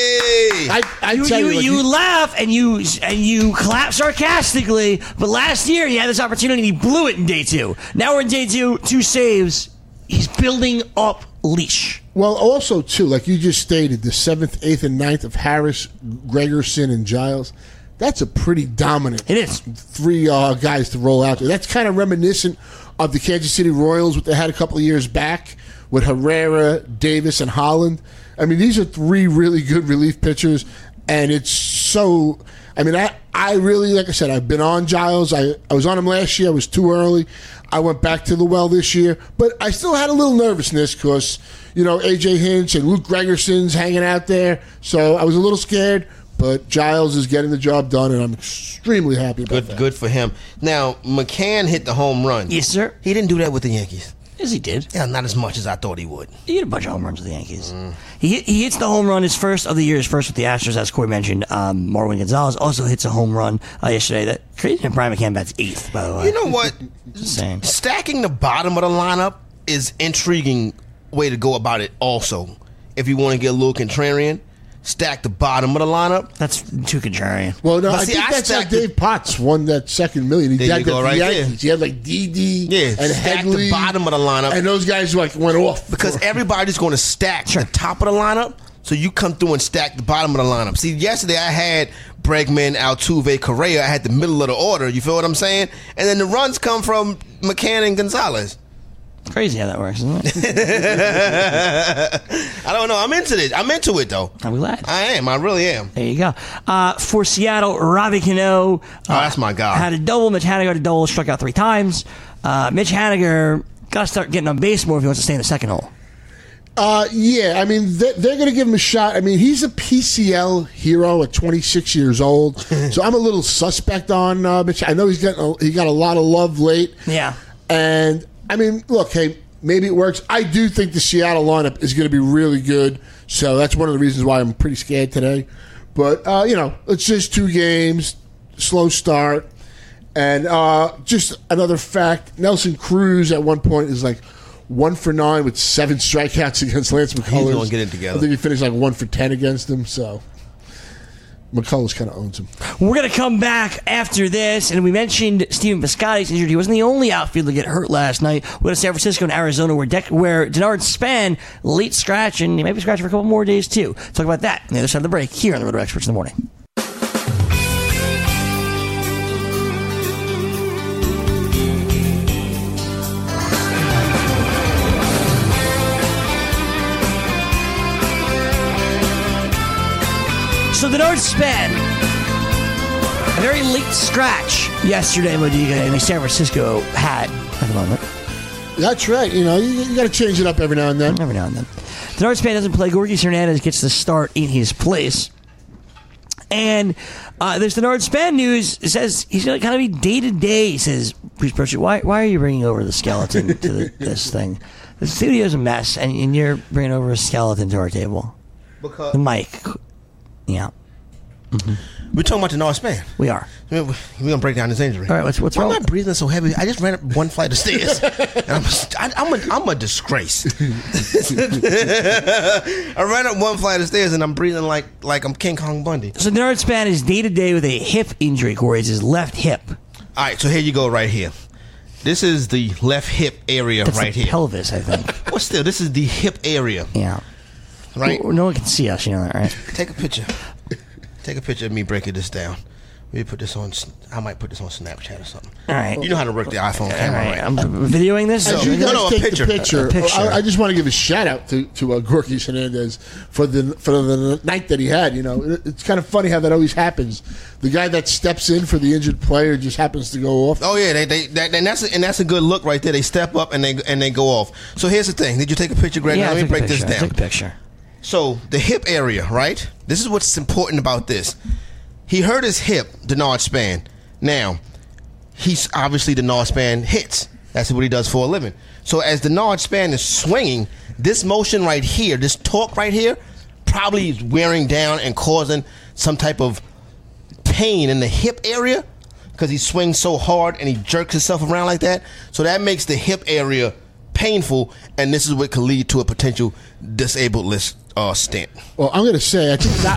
You laugh and you clap sarcastically, but last year he had this opportunity and he blew it in day 2. Now we're in day 2, 2 saves. He's building up leash. Well, also, too, like you just stated, the 7th, 8th, and 9th of Harris, Gregerson, and Giles, that's a pretty dominant. It is. 3 guys to roll out there. That's kind of reminiscent of the Kansas City Royals, what they had a couple of years back with Herrera, Davis, and Holland. I mean, these are 3 really good relief pitchers, and it's so... I mean, I really, like I said, I've been on Giles. I was on him last year. I was too early. I went back to the well this year. But I still had a little nervousness because, A.J. Hinch and Luke Gregerson's hanging out there. So I was a little scared. But Giles is getting the job done, and I'm extremely happy about that. Good for him. Now, McCann hit the home run. Yes, sir. He didn't do that with the Yankees. Yes, he did. Yeah, not as much as I thought he would. He hit a bunch of home runs with the Yankees. He hits the home run, his first of the year, his first with the Astros, as Corey mentioned. Marwin Gonzalez also hits a home run yesterday. That crazy. And Brian McCann bats 8th, by the way. You know what? Insane. Stacking the bottom of the lineup is intriguing way to go about it also. If you want to get a little contrarian, stack the bottom of the lineup. That's too contrarian. Well, no, I think that's how Dave Potts won that $2 million. He there you go, right there. He had like DD and stack Hegley, the bottom of the lineup. And those guys went off. Because everybody's going to stack the top of the lineup, so you come through and stack the bottom of the lineup. See, yesterday I had Bregman, Altuve, Correa. I had the middle of the order. You feel what I'm saying? And then the runs come from McCann and Gonzalez. Crazy how that works, isn't it? I don't know. I'm into it. I'm into it, though. I'm glad. I am. I really am. There you go. For Seattle, Robbie Cano. That's my guy. Had a double. Mitch Haniger had a double. Struck out 3 times. Mitch Haniger got to start getting on base more if he wants to stay in the second hole. Yeah, I mean, they're going to give him a shot. I mean, he's a PCL hero at 26 years old, so I'm a little suspect on Mitch. I know he got a lot of love late. Yeah. And, I mean, look, hey, maybe it works. I do think the Seattle lineup is going to be really good, so that's one of the reasons why I'm pretty scared today. But, it's just 2 games, slow start. And just another fact, Nelson Cruz at one point is like 1 for 9 with 7 strikeouts against Lance McCullers. He's going to get it together. I think he finished like 1 for 10 against him, so McCullers kind of owns him. We're going to come back after this, and we mentioned Stephen Piscotty's injured. He wasn't the only outfielder to get hurt last night. We go to San Francisco and Arizona where Denard Span late scratch, and he might be scratching for a couple more days too. Talk about that on the other side of the break here on the Roto Experts in the Morning. So Denard Span, a very late scratch yesterday, Modiga, and the San Francisco had at the moment. That's right. You got to change it up every now and then. Every now and then. Denard Span doesn't play. Gorgis Hernandez gets the start in his place. And there's Denard Span news. It says he's going to kind of be day-to-day. He says, Bruce Bochy, why are you bringing over the skeleton to this thing? The studio's a mess, and you're bringing over a skeleton to our table. Because the mic. Yeah. Mm-hmm. We're talking about Denard Span. We are. We're going to break down his injury. All right, what's Why wrong? am I breathing so heavy? I just ran up 1 flight of stairs. And I'm a disgrace. I ran up 1 flight of stairs and I'm breathing like I'm King Kong Bundy. So Denard Span is day-to-day with a hip injury, Corey. It's his left hip. All right, so here you go right here. This is the left hip area. That's right the here. Pelvis, I think. Well, still, this is the hip area. Yeah. Right? Well, no one can see us, you know that, right? Take a picture. Take a picture of me breaking this down. We put this on. I might put this on Snapchat or something. All right. You know how to work the iPhone camera, right? I'm videoing this. As you guys take the picture, A picture. I just want to give a shout out to Gorgis Hernandez for the night that he had. It's kind of funny how that always happens. The guy that steps in for the injured player just happens to go off. Oh yeah, and that's a good look right there. They step up and they go off. So here's the thing. Did you take a picture, Greg? Yeah, Let me break this down. Take a picture. So the hip area, right? This is what's important about this. He hurt his hip, Denard Span. Now, he's obviously Denard Span hits. That's what he does for a living. So as Denard Span is swinging, this motion right here, this torque right here, probably is wearing down and causing some type of pain in the hip area because he swings so hard and he jerks himself around like that. So that makes the hip area painful, and this is what could lead to a potential disabled list stint. Well, I'm going to say,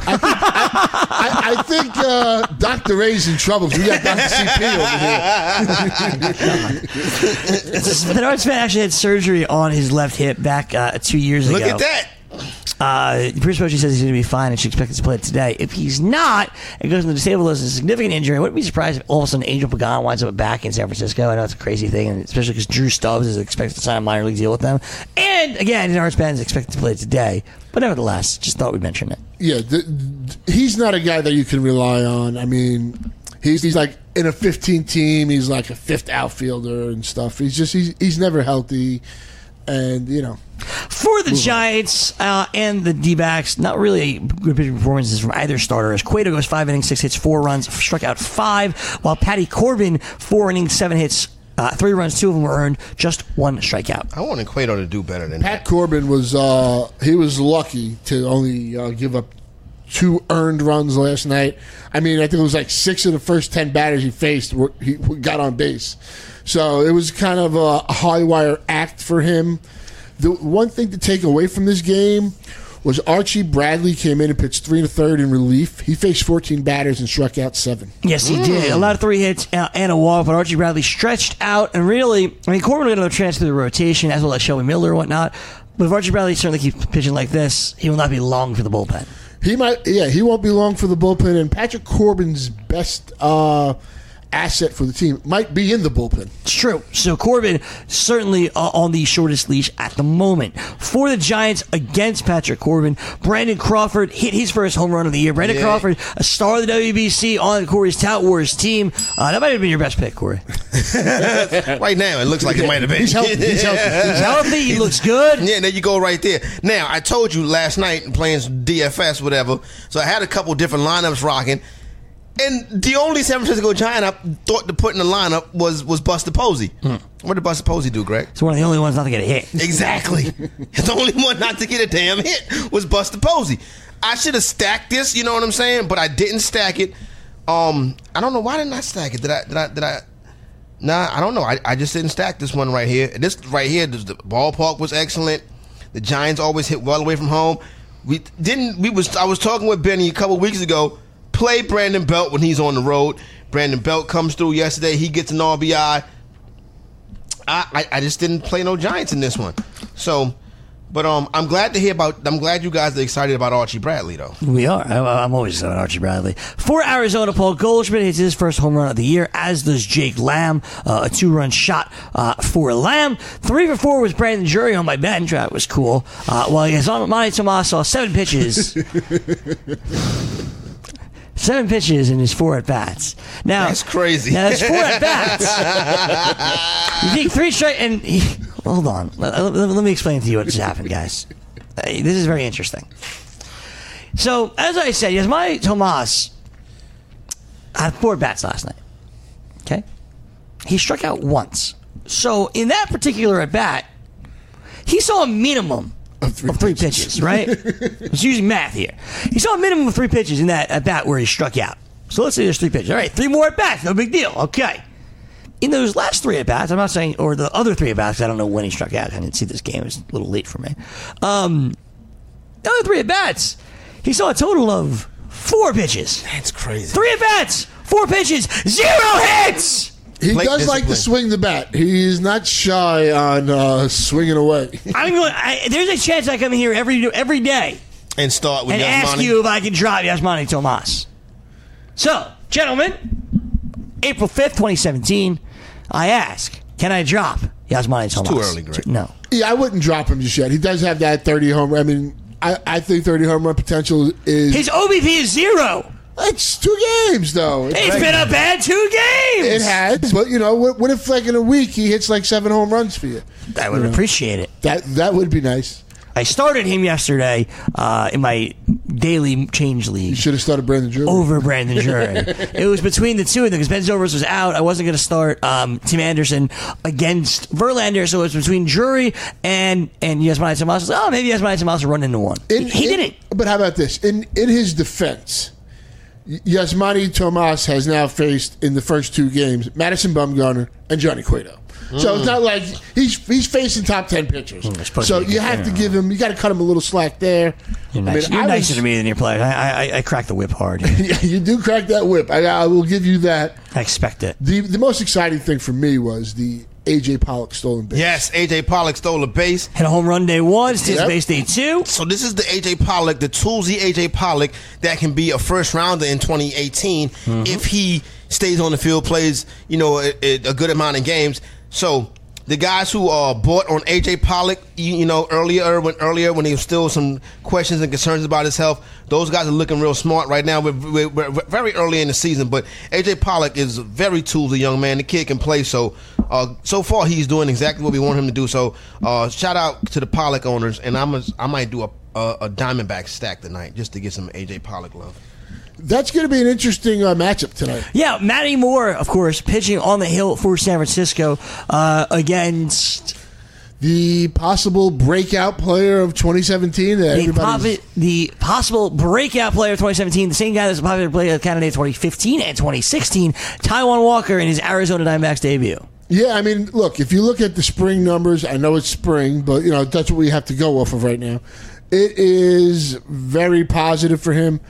I think Dr. Ray's in trouble because we got Dr. CP over here. Denard Span actually had surgery on his left hip back 2 years ago. Look at that. Bruce Bochy says he's going to be fine and should expect to play today. If he's not, it goes into the disabled list. It's a significant injury. I wouldn't be surprised if all of a sudden Angel Pagan winds up back in San Francisco. I know it's a crazy thing, and especially because Drew Stubbs is expected to sign a minor league deal with them. And again, Denard Span is expected to play today. But nevertheless, just thought we'd mention it. Yeah, he's not a guy that you can rely on. I mean, he's like in a 15 team. He's like a fifth outfielder and stuff. He's never healthy, and For the Giants and the D-backs, not really good pitching performances from either starter. As Cueto goes 5 innings, 6 hits, 4 runs, struck out 5, while Patty Corbin 4 innings, 7 hits, 3 runs, 2 of them were earned, just 1 strikeout. I wanted Cueto to do better than Pat Corbin was lucky to only give up 2 earned runs last night. I mean, I think it was like 6 of the first 10 batters he faced he got on base. So it was kind of a high wire act for him. The one thing to take away from this game was Archie Bradley came in and pitched 3 1/3 in relief. He faced 14 batters and struck out 7. Yes, he did. A lot of 3 hits and a walk, but Archie Bradley stretched out and really, Corbin will get another chance through the rotation, as well as Shelby Miller and whatnot. But if Archie Bradley certainly keeps pitching like this, he will not be long for the bullpen. He won't be long for the bullpen. And Patrick Corbin's best asset for the team might be in the bullpen. It's true. So Corbin certainly on the shortest leash at the moment. For the Giants against Patrick Corbin, Brandon Crawford hit his first home run of the year. Brandon Crawford, a star of the WBC on Corey's Tout Wars team. That might have been your best pick, Corey. Right now, it looks like it might have been. He's healthy. He's healthy. He looks good. Yeah, there you go right there. Now, I told you last night playing DFS, whatever, so I had a couple different lineups rocking. And the only San Francisco Giant I thought to put in the lineup was Buster Posey. What did Buster Posey do, Greg? It's one of the only ones not to get a hit. Exactly. The only one not to get a damn hit was Buster Posey. I should have stacked this, you know what I'm saying? But I didn't stack it. I don't know. Why didn't I stack it? Did I? Nah, I don't know. I just didn't stack this one right here. This right here, the ballpark was excellent. The Giants always hit well away from home. I was talking with Benny a couple weeks ago. Play Brandon Belt when he's on the road. Brandon Belt comes through yesterday. He gets an RBI. I just didn't play no Giants in this one. So, but I'm glad you guys are excited about Archie Bradley, though. We are. I'm always excited about Archie Bradley. For Arizona, Paul Goldschmidt hits his first home run of the year, as does Jake Lamb. A 2-run shot for Lamb. 3 for 4 was Brandon Drury on my bench. That was cool. While Yasmani Tomas saw 7 pitches. 7 pitches in his 4 at-bats. Now, that's crazy. Now, that's 4 at-bats. You think 3 straight, and hold on. Let me explain to you what just happened, guys. This is very interesting. So, as I said, Yasmani Tomas had 4 at-bats last night. Okay? He struck out once. So, in that particular at-bat, he saw a minimum of 3 pitches, right? I was using math here. He saw a minimum of 3 pitches in that at bat where he struck out. So let's say there's 3 pitches. All right, 3 more at bats, no big deal. Okay. In those last 3 at bats, I'm not saying, or the other 3 at bats, I don't know when he struck out. I didn't see this game; it was a little late for me. The other 3 at bats, he saw a total of 4 pitches. That's crazy. 3 at bats, 4 pitches, 0 hits. He does like to swing the bat. He is not shy on swinging away. There's a chance I come in here every day and start with and Yasmani. Ask you if I can drop Yasmani Tomas. So, gentlemen, April 5th, 2017, I ask, can I drop Yasmani Tomas? It's too early, Greg. No. Yeah, I wouldn't drop him just yet. He does have that 30 home run. I mean, I think 30 home run potential is... His OBP is 0. It's 2 games, though. It's been a bad 2 games. It has, but what if like in a week he hits like 7 home runs for you? I would appreciate it. That would be nice. I started him yesterday in my daily change league. You should have started Brandon Drury. Over Brandon Drury. It was between the two of them because Ben Zobrist was out. I wasn't going to start Tim Anderson against Verlander, so it was between Drury and Yasmani Tomas. Maybe Yasmani Tomas will run into one. He didn't. But how about this? In his defense, Yasmani Tomas has now faced in the first 2 games Madison Bumgarner and Johnny Cueto. So it's not like he's facing top 10 pitchers. So you have to give him. You got to cut him a little slack there. You're nicer to me than your players. I crack the whip hard. Yeah, you do crack that whip. I will give you that. I expect it. The most exciting thing for me was the A.J. Pollock stolen base. Yes, A.J. Pollock stole a base. Hit a home run day 1, steals base day 2. So this is the A.J. Pollock, the toolsy A.J. Pollock that can be a first rounder in 2018 if he stays on the field, plays a good amount of games. So the guys who bought on A.J. Pollock, earlier when there was still some questions and concerns about his health, those guys are looking real smart right now. We're very early in the season, but A.J. Pollock is a very toolsy young man. The kid can play, so far he's doing exactly what we want him to do. So shout out to the Pollock owners, and I might do a Diamondback stack tonight just to get some A.J. Pollock love. That's going to be an interesting matchup tonight. Yeah, Matty Moore, of course, pitching on the hill for San Francisco against the possible breakout player of 2017. The possible breakout player of 2017, the same guy that's a popular player candidate of 2015 and 2016, Taijuan Walker in his Arizona Diamondbacks debut. Yeah, I mean, look, if you look at the spring numbers, I know it's spring, but that's what we have to go off of right now. It is very positive for him.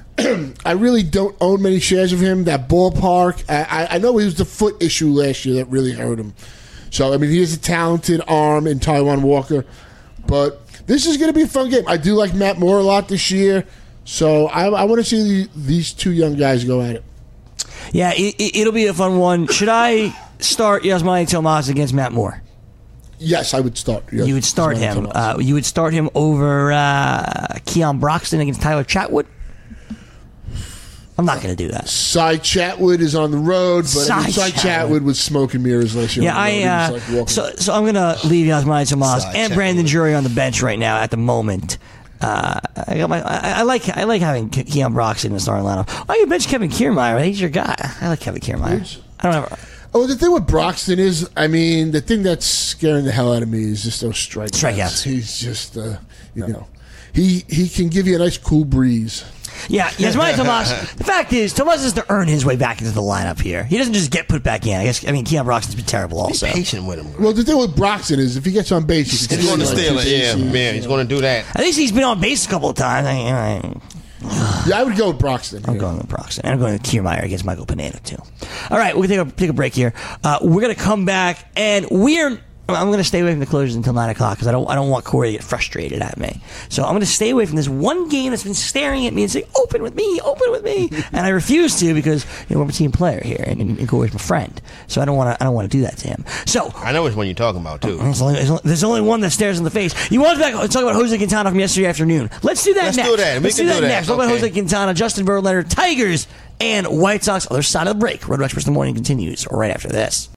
I really don't own many shares of him. That ballpark, I know it was the foot issue last year that really hurt him. So, I mean, he has a talented arm in Taijuan Walker. But this is going to be a fun game. I do like Matt Moore a lot this year. So, I want to see these 2 young guys go at it. Yeah, it'll be a fun one. Should I start Yasmani Tomas against Matt Moore? Yes, I would start. Yes, you would start him. You would start him over Keon Broxton against Tyler Chatwood? I'm not going to do that. Cy Chatwood is on the road, but Cy Chatwood was smoke and mirrors last year. Yeah, so I'm going to leave Yasmani Tomas and Brandon Drury on the bench right now at the moment. I like having Keon Broxton in the starting lineup. Oh, you bench Kevin Kiermaier. He's your guy. I like Kevin Kiermaier. I don't ever. Oh, the thing with Broxton is, I mean, the thing that's scaring the hell out of me is just those strikeouts. He's just, he can give you a nice cool breeze. Yeah, Yasmani Tomas. The fact is, Tomas has to earn his way back into the lineup here. He doesn't just get put back in. Keon Broxton's been terrible also. Be patient with him. Well, the thing with Broxton is, if he gets on base, he's going to steal it. Yeah, man, he's going to do that. At least he's been on base a couple of times. Yeah, I would go with Broxton. I'm going with Broxton. I'm going with Kiermaier against Michael Pineda, too. All right, we're going to take a break here. We're going to come back, and I'm going to stay away from the closers until 9 o'clock because I don't want Corey to get frustrated at me. So I'm going to stay away from this one game that's been staring at me and saying, open with me. And I refuse to because we're a team player here and Corey's my friend. So I don't want to do that to him. So I know which one you're talking about, too. There's only one that stares in the face. You want to talk about Jose Quintana from yesterday afternoon. Let's do that next. Let's do that next. Talk about Jose Quintana, Justin Verlander, Tigers, and White Sox. Other side of the break. Road Express in the Morning continues right after this.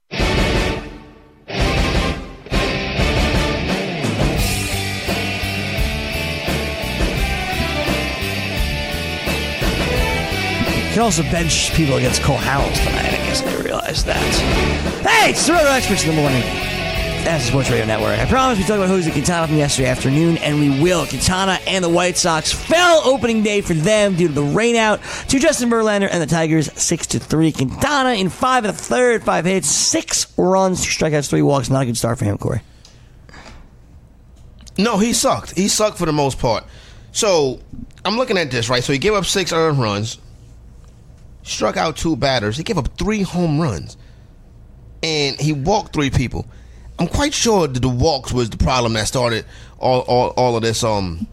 You can also bench people against Cole Howells tonight. I guess I realized that. Hey, it's the Roto Experts in the Morning. That's the Sports Radio Network. I promise we talked about Jose Quintana from yesterday afternoon, and we will. Quintana and the White Sox fell opening day for them due to the rainout. To Justin Verlander and the Tigers, 6-3. Quintana in 5 1/3, 5 hits, 6 runs, 2 strikeouts, 3 walks. Not a good start for him, Corey. No, he sucked. He sucked for the most part. So I'm looking at this, right? So he gave up 6 earned runs. Struck out 2 batters. He gave up 3 home runs. And he walked 3 people. I'm quite sure that the walks was the problem that started all of this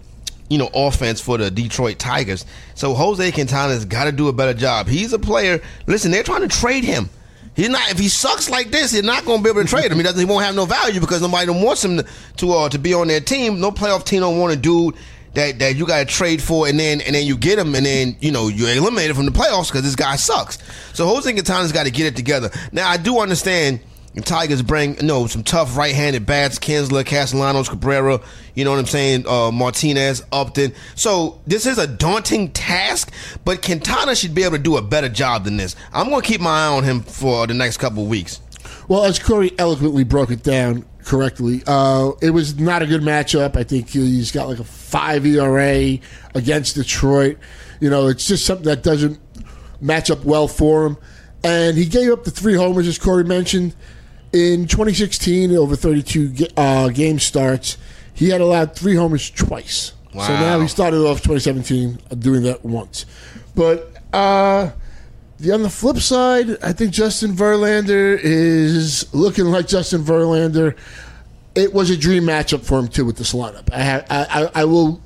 offense for the Detroit Tigers. So Jose Quintana's got to do a better job. He's a player. Listen, they're trying to trade him. He's not. If he sucks like this, they're not going to be able to trade him. He won't have no value because nobody wants him to be on their team. No playoff team don't want a dude that you got to trade for, and then you get him, and then you're eliminated from the playoffs because this guy sucks. So Jose Quintana's got to get it together. Now I do understand the Tigers bring some tough right-handed bats: Kinsler, Castellanos, Cabrera. You know what I'm saying? Martinez, Upton. So this is a daunting task, but Quintana should be able to do a better job than this. I'm going to keep my eye on him for the next couple of weeks. Well, as Corey eloquently broke it down correctly, it was not a good matchup. I think he's got like a 5 ERA against Detroit. It's just something that doesn't match up well for him. And he gave up the 3 homers, as Corey mentioned. In 2016, over 32 game starts, he had allowed 3 homers twice. Wow. So now he started off 2017 doing that once. But on the flip side, I think Justin Verlander is looking like Justin Verlander. It was a dream matchup for him, too, with this lineup. I will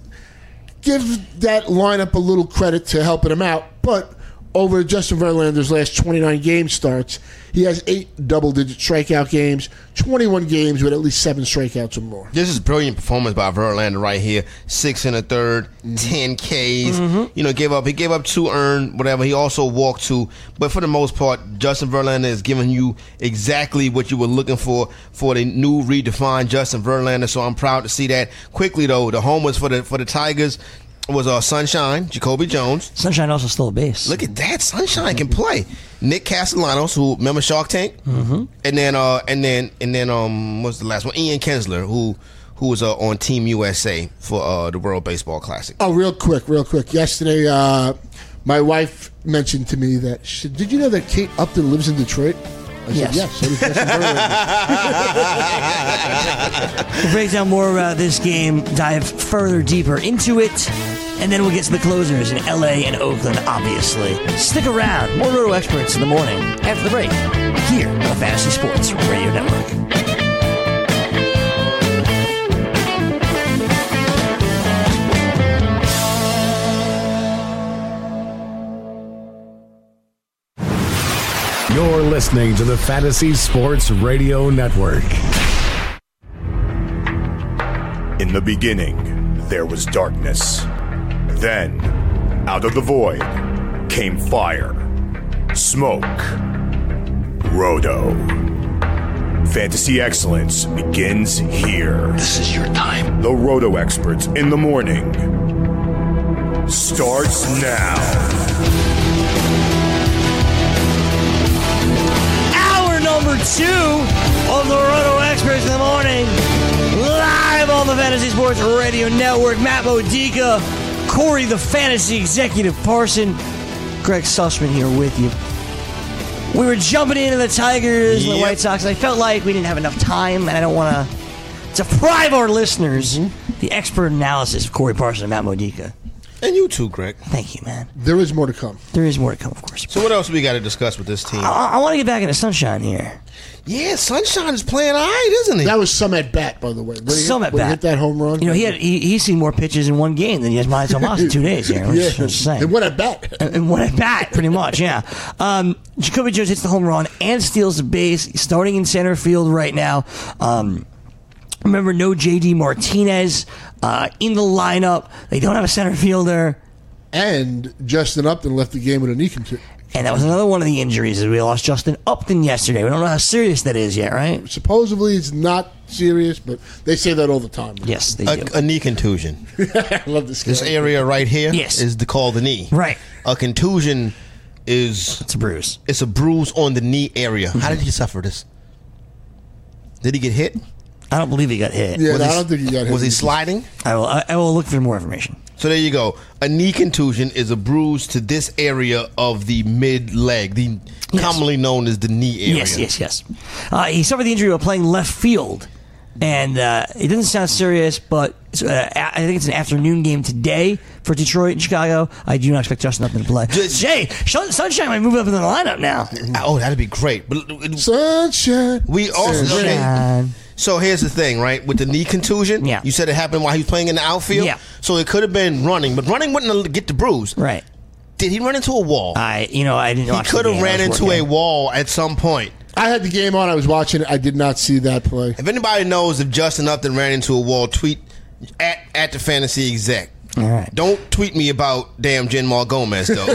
give that lineup a little credit to helping him out, but over Justin Verlander's last 29 game starts, he has 8 double-digit strikeout games, 21 games with at least 7 strikeouts or more. This is brilliant performance by Verlander right here. 6 1/3, 10 Ks. Mm-hmm. He gave up 2 earned, whatever. He also walked 2. But for the most part, Justin Verlander is giving you exactly what you were looking for the new redefined Justin Verlander. So I'm proud to see that. Quickly though, the homers for the Tigers was Sunshine, Jacoby Jones. Sunshine also stole a base. Look at that, Sunshine can play. Nick Castellanos, who remember Shark Tank, mm-hmm. and then what's the last one? Ian Kinsler, who was on Team USA for the World Baseball Classic. Oh, real quick. Yesterday, my wife mentioned to me that did you know that Kate Upton lives in Detroit? I said, yes. So does Justin Verlander. We'll break down more about this game, dive further deeper into it, and then we'll get to the closers in LA and Oakland, obviously. Stick around. More Roto Experts in the morning after the break here on the Fantasy Sports Radio Network. You're listening to the Fantasy Sports Radio Network. In the beginning, there was darkness. Then, out of the void, came fire, smoke, Roto. Fantasy excellence begins here. This is your time. The Roto experts in the morning starts now. Hour number 2 of the Roto Experts in the morning, live on the Fantasy Sports Radio Network. Matt Modica, Corey the Fantasy Executive Parson, Greg Sussman here with you. We were jumping into the Tigers and the White Sox. I felt like we didn't have enough time, and I don't want to deprive our listeners the expert analysis of Corey Parson and Matt Modica. And you too, Greg. Thank you, man. There is more to come. There is more to come, of course. So what else we got to discuss with this team? I want to get back into Sunshine here. Yeah, Sunshine is playing all right, isn't he? That was some at bat, by the way. Some at when bat. he hit that home run. You know, he's seen more pitches in one game than he has Miles Tomas in 2 days here. I'm just saying. And what at bat? And what at bat, pretty much, yeah. Jacoby Jones hits the home run and steals the base. He's starting in center field right now. Remember, no J.D. Martinez in the lineup. They don't have a center fielder. And Justin Upton left the game with a knee contusion. And that was another one of the injuries. We lost Justin Upton yesterday. We don't know how serious that is yet, right? Supposedly it's not serious, but they say that all the time. Yes, they do. A knee contusion. I love this guy. This area right here is called the knee. Right. A contusion is... It's a bruise. It's a bruise on the knee area. How did he suffer this? Did he get hit? I don't believe he got hit. Yeah, I don't think he got hit. Was he sliding? I will look for more information. So there you go. A knee contusion is a bruise to this area of the mid-leg, commonly known as the knee area. Yes. He suffered the injury while playing left field. And it doesn't sound serious, but I think it's an afternoon game today for Detroit and Chicago. I do not expect Justin Upton to play. Sunshine might move up in the lineup now. Oh, that'd be great. But Sunshine. We also... Sunshine. Okay. So here's the thing, right? With the knee contusion, you said it happened while he was playing in the outfield. Yeah. So it could have been running, but running wouldn't get the bruise. Right. Did he run into a wall? I didn't know. He could have ran into a wall at some point. I had the game on. I was watching it. I did not see that play. If anybody knows if Justin Upton ran into a wall, tweet at the fantasy exec. All right. Don't tweet me about damn Jenmar Gomez, though.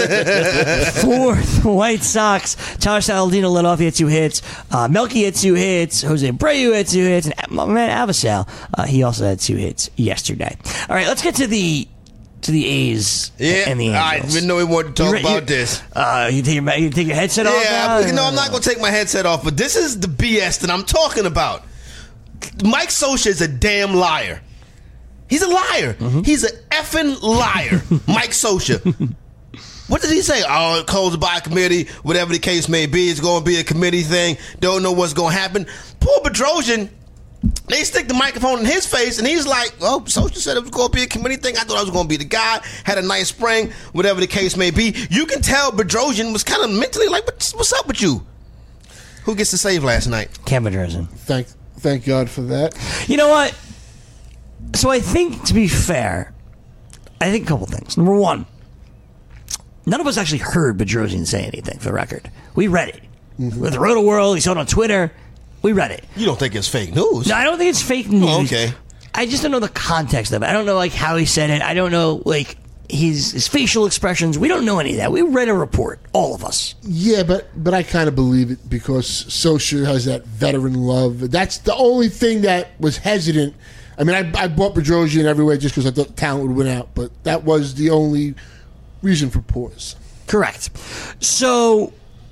For the White Sox, Tyler Saladino led off. He had 2 hits. Melky had 2 hits. Jose Abreu had 2 hits. And my man Avasal, he also had 2 hits yesterday. All right, let's get to the A's and the Angels. I didn't know we wanted to talk about this. You take your headset off? Yeah, I'm not going to take my headset off, but this is the BS that I'm talking about. Mike Scioscia is a damn liar. He's a liar. Mm-hmm. He's an effing liar. Mike Scioscia. What did he say? Oh, it closed by committee, whatever the case may be. It's going to be a committee thing. Don't know what's going to happen. Poor Bedrosian, they stick the microphone in his face, and he's like, oh, Scioscia said it was going to be a committee thing. I thought I was going to be the guy. Had a nice spring, whatever the case may be. You can tell Bedrosian was kind of mentally like, what's up with you? Who gets the save last night? Cam Bedrosian. Thank God for that. You know what? So I think, to be fair, I think a couple things. Number one, none of us actually heard Bedrosian say anything, for the record. We read it. Mm-hmm. With the Roto World, he saw it on Twitter. We read it. You don't think it's fake news? No, I don't think it's fake news. Oh, okay. I just don't know the context of it. I don't know how he said it. I don't know his facial expressions. We don't know any of that. We read a report, all of us. Yeah, but I kind of believe it because Scioscia has that veteran love. That's the only thing that was hesitant. I mean, I bought Bedrosian everywhere just because I thought talent would win out, but that was the only reason for pause. Correct. So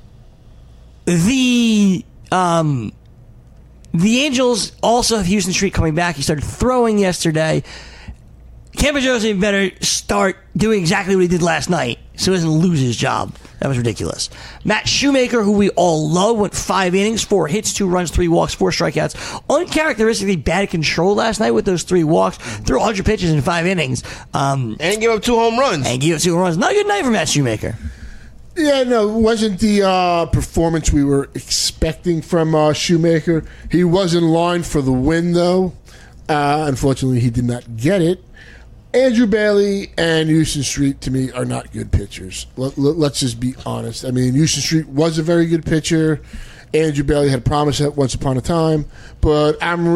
the Angels also have Houston Street coming back. He started throwing yesterday. Cam Bedrosian better start doing exactly what he did last night so he doesn't lose his job. That was ridiculous. Matt Shoemaker, who we all love, went 5 innings, 4 hits, 2 runs, 3 walks, 4 strikeouts. Uncharacteristically bad control last night with those 3 walks. Threw 100 pitches in 5 innings. And gave up 2 home runs. Not a good night for Matt Shoemaker. Yeah, no, it wasn't the performance we were expecting from Shoemaker. He was in line for the win, though. Unfortunately, he did not get it. Andrew Bailey and Houston Street, to me, are not good pitchers. Let's just be honest. I mean, Houston Street was a very good pitcher. Andrew Bailey had promise at once upon a time. But I'm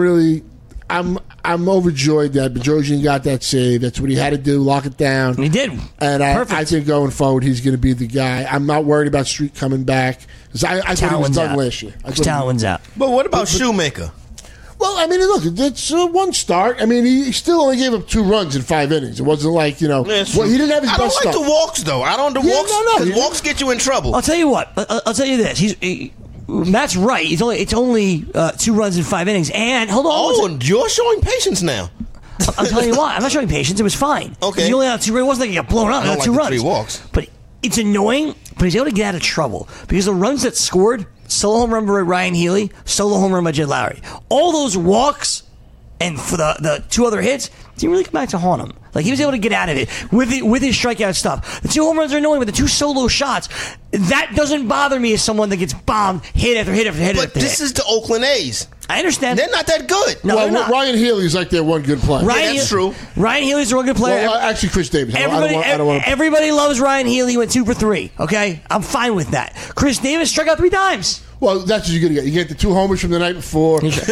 overjoyed that Bedrosian got that save. That's what he had to do, lock it down. He did. And I think going forward, he's going to be the guy. I'm not worried about Street coming back. I thought he was done last year. Talon's out. But what about Shoemaker? Well, I mean, look, it's one start. I mean, he still only gave up 2 runs in 5 innings. It wasn't like, he didn't have his best start. I don't like the walks, though. I don't do walks. No. Walks get you in trouble. I'll tell you what. I'll tell you this. Matt's right. It's only 2 runs in 5 innings. And hold on. Oh, and you're showing patience now. I'm telling you why. I'm not showing patience. It was fine. Okay. He only had 2 runs. It wasn't like he got blown up. I don't like 2 the runs. 3 walks. But it's annoying. But he's able to get out of trouble because the runs that scored, solo home run by Ryan Healy, solo home run by Jed Lowry, all those walks. And for the 2 other hits, didn't really come back to haunt him. Like, he was able to get out of it with his strikeout stuff. The 2 home runs are annoying, but the 2 solo shots, that doesn't bother me as someone that gets bombed hit after hit after hit. But this is the Oakland A's. I understand. They're not that good. No, they're not. Ryan Healy's like their one good player. That's true. Ryan Healy's their one good player. Well, actually, Chris Davis. Everybody loves Ryan Healy. He went 2 for 3. Okay? I'm fine with that. Chris Davis struck out 3 times. Well, that's what you're going to get. You get the 2 homers from the night before. There's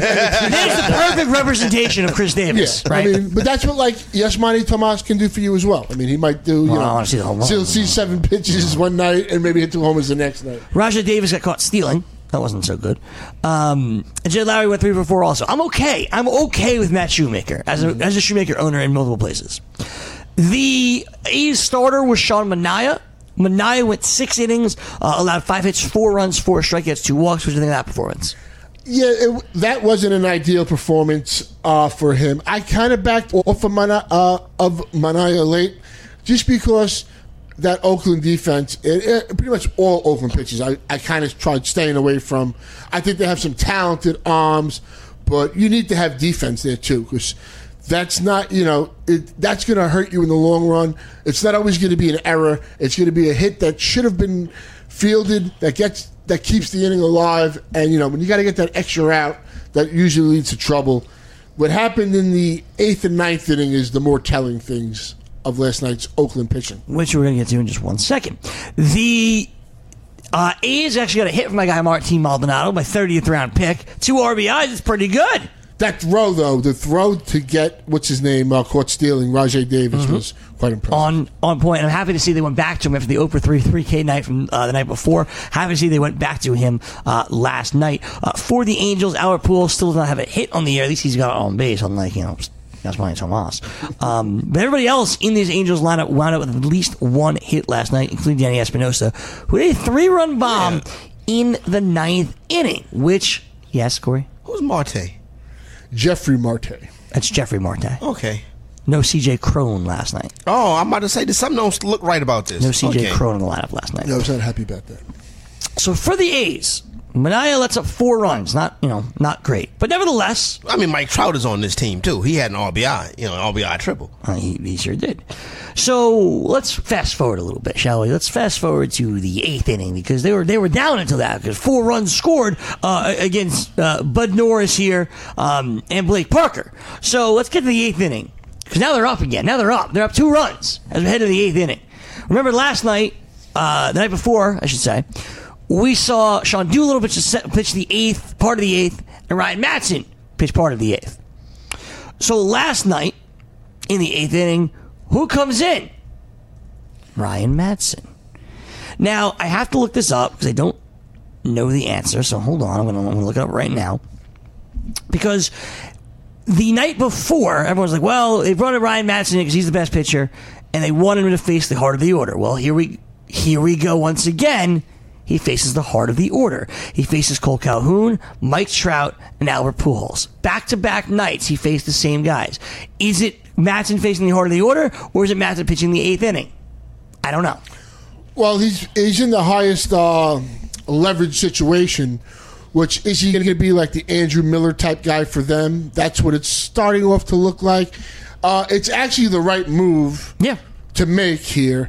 the perfect representation of Chris Davis, right? I mean, but that's what, Yasmani Tomas can do for you as well. I mean, he might do, I want to see the home run. He'll see 7 pitches one night and maybe hit 2 homers the next night. Rajai Davis got caught stealing. That wasn't so good. And Jed Lowry went 3 for 4 also. I'm okay. I'm okay with Matt Shoemaker as a Shoemaker owner in multiple places. The A's starter was Sean Manaea. Manaea went 6 innings, allowed 5 hits, 4 runs, 4 strikeouts, 2 walks. What do you think of that performance? Yeah, that wasn't an ideal performance for him. I kind of backed off of Manaea late just because that Oakland defense, pretty much all Oakland pitchers, I kind of tried staying away from. I think they have some talented arms, but you need to have defense there too because that's not, that's going to hurt you in the long run. It's not always going to be an error. It's going to be a hit that should have been fielded, that keeps the inning alive. And, when you got to get that extra out, that usually leads to trouble. What happened in the 8th and 9th inning is the more telling things of last night's Oakland pitching. Which we're going to get to in just 1 second. The A's actually got a hit from my guy Martin Maldonado, my 30th round pick. 2 RBIs, it's pretty good. That throw, though, the throw to get, caught stealing, Rajai Davis, was quite impressive. On point. I'm happy to see they went back to him after the 0 for 3K night from the night before. Happy to see they went back to him last night. For the Angels, Albert Pujols still does not have a hit on the air. At least he's got it on base, unlike, that's Manny Tomas. But everybody else in this Angels lineup wound up with at least 1 hit last night, including Danny Espinosa, who had a 3-run bomb in the 9th inning, which, yes, Corey? Who's Marte? Jeffrey Marte. That's Jeffrey Marte. Okay. No C.J. Cron last night. Oh, I'm about to say, there's something don't look right about this. No C.J. Cron in the lineup last night. Yeah, I was not happy about that. So for the A's, Manaea lets up 4 runs. Not great. But nevertheless. I mean, Mike Trout is on this team, too. He had an RBI, an RBI triple. He sure did. So let's fast forward a little bit, shall we? Let's fast forward to the 8th inning because they were down until that because 4 runs scored against Bud Norris here and Blake Parker. So let's get to the 8th inning because now they're up again. Now they're up. They're up 2 runs as we head to the 8th inning. Remember last night, the night before, I should say, we saw Sean Doolittle pitch the 8th, part of the 8th, and Ryan Madson pitch part of the 8th. So last night, in the 8th inning, who comes in? Ryan Madson. Now, I have to look this up because I don't know the answer, so hold on. I'm going to look it up right now. Because the night before, everyone's like, well, they brought in Ryan Madson because he's the best pitcher, and they want him to face the heart of the order. Well, here we go once again. He faces the heart of the order. He faces Cole Calhoun, Mike Trout, and Albert Pujols. Back-to-back nights, he faced the same guys. Is it Madson facing the heart of the order, or is it Madson pitching the 8th inning? I don't know. Well, he's in the highest leverage situation, which is he going to be like the Andrew Miller type guy for them? That's what it's starting off to look like. It's actually the right move to make here.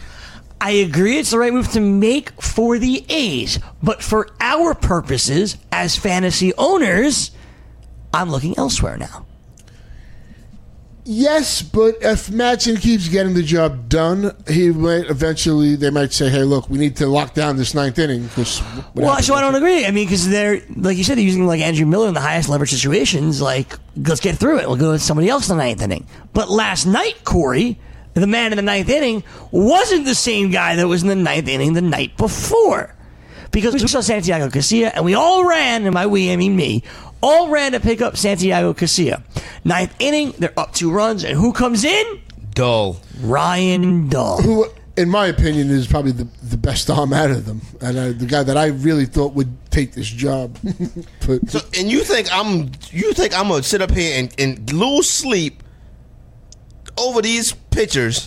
I agree it's the right move to make for the A's, but for our purposes as fantasy owners, I'm looking elsewhere now. Yes, but if Madsen keeps getting the job done, he might eventually. They might say, "Hey, look, we need to lock down this ninth inning." Well, so I don't agree. I mean, because they're like you said, they're using like Andrew Miller in the highest leverage situations. Like, let's get through it. We'll go with somebody else in the ninth inning. But last night, Corey, the man in the ninth inning, wasn't the same guy that was in the ninth inning the night before. Because we saw Santiago Casilla, and we all ran, and by we, I mean me, all ran to pick up Santiago Casilla. Ninth inning, they're up 2 runs, and who comes in? Dull. Ryan Dull. Who, in my opinion, is probably the best arm out of them, and the guy that I really thought would take this job. So, and you think I'm gonna sit up here and lose sleep over these pitchers?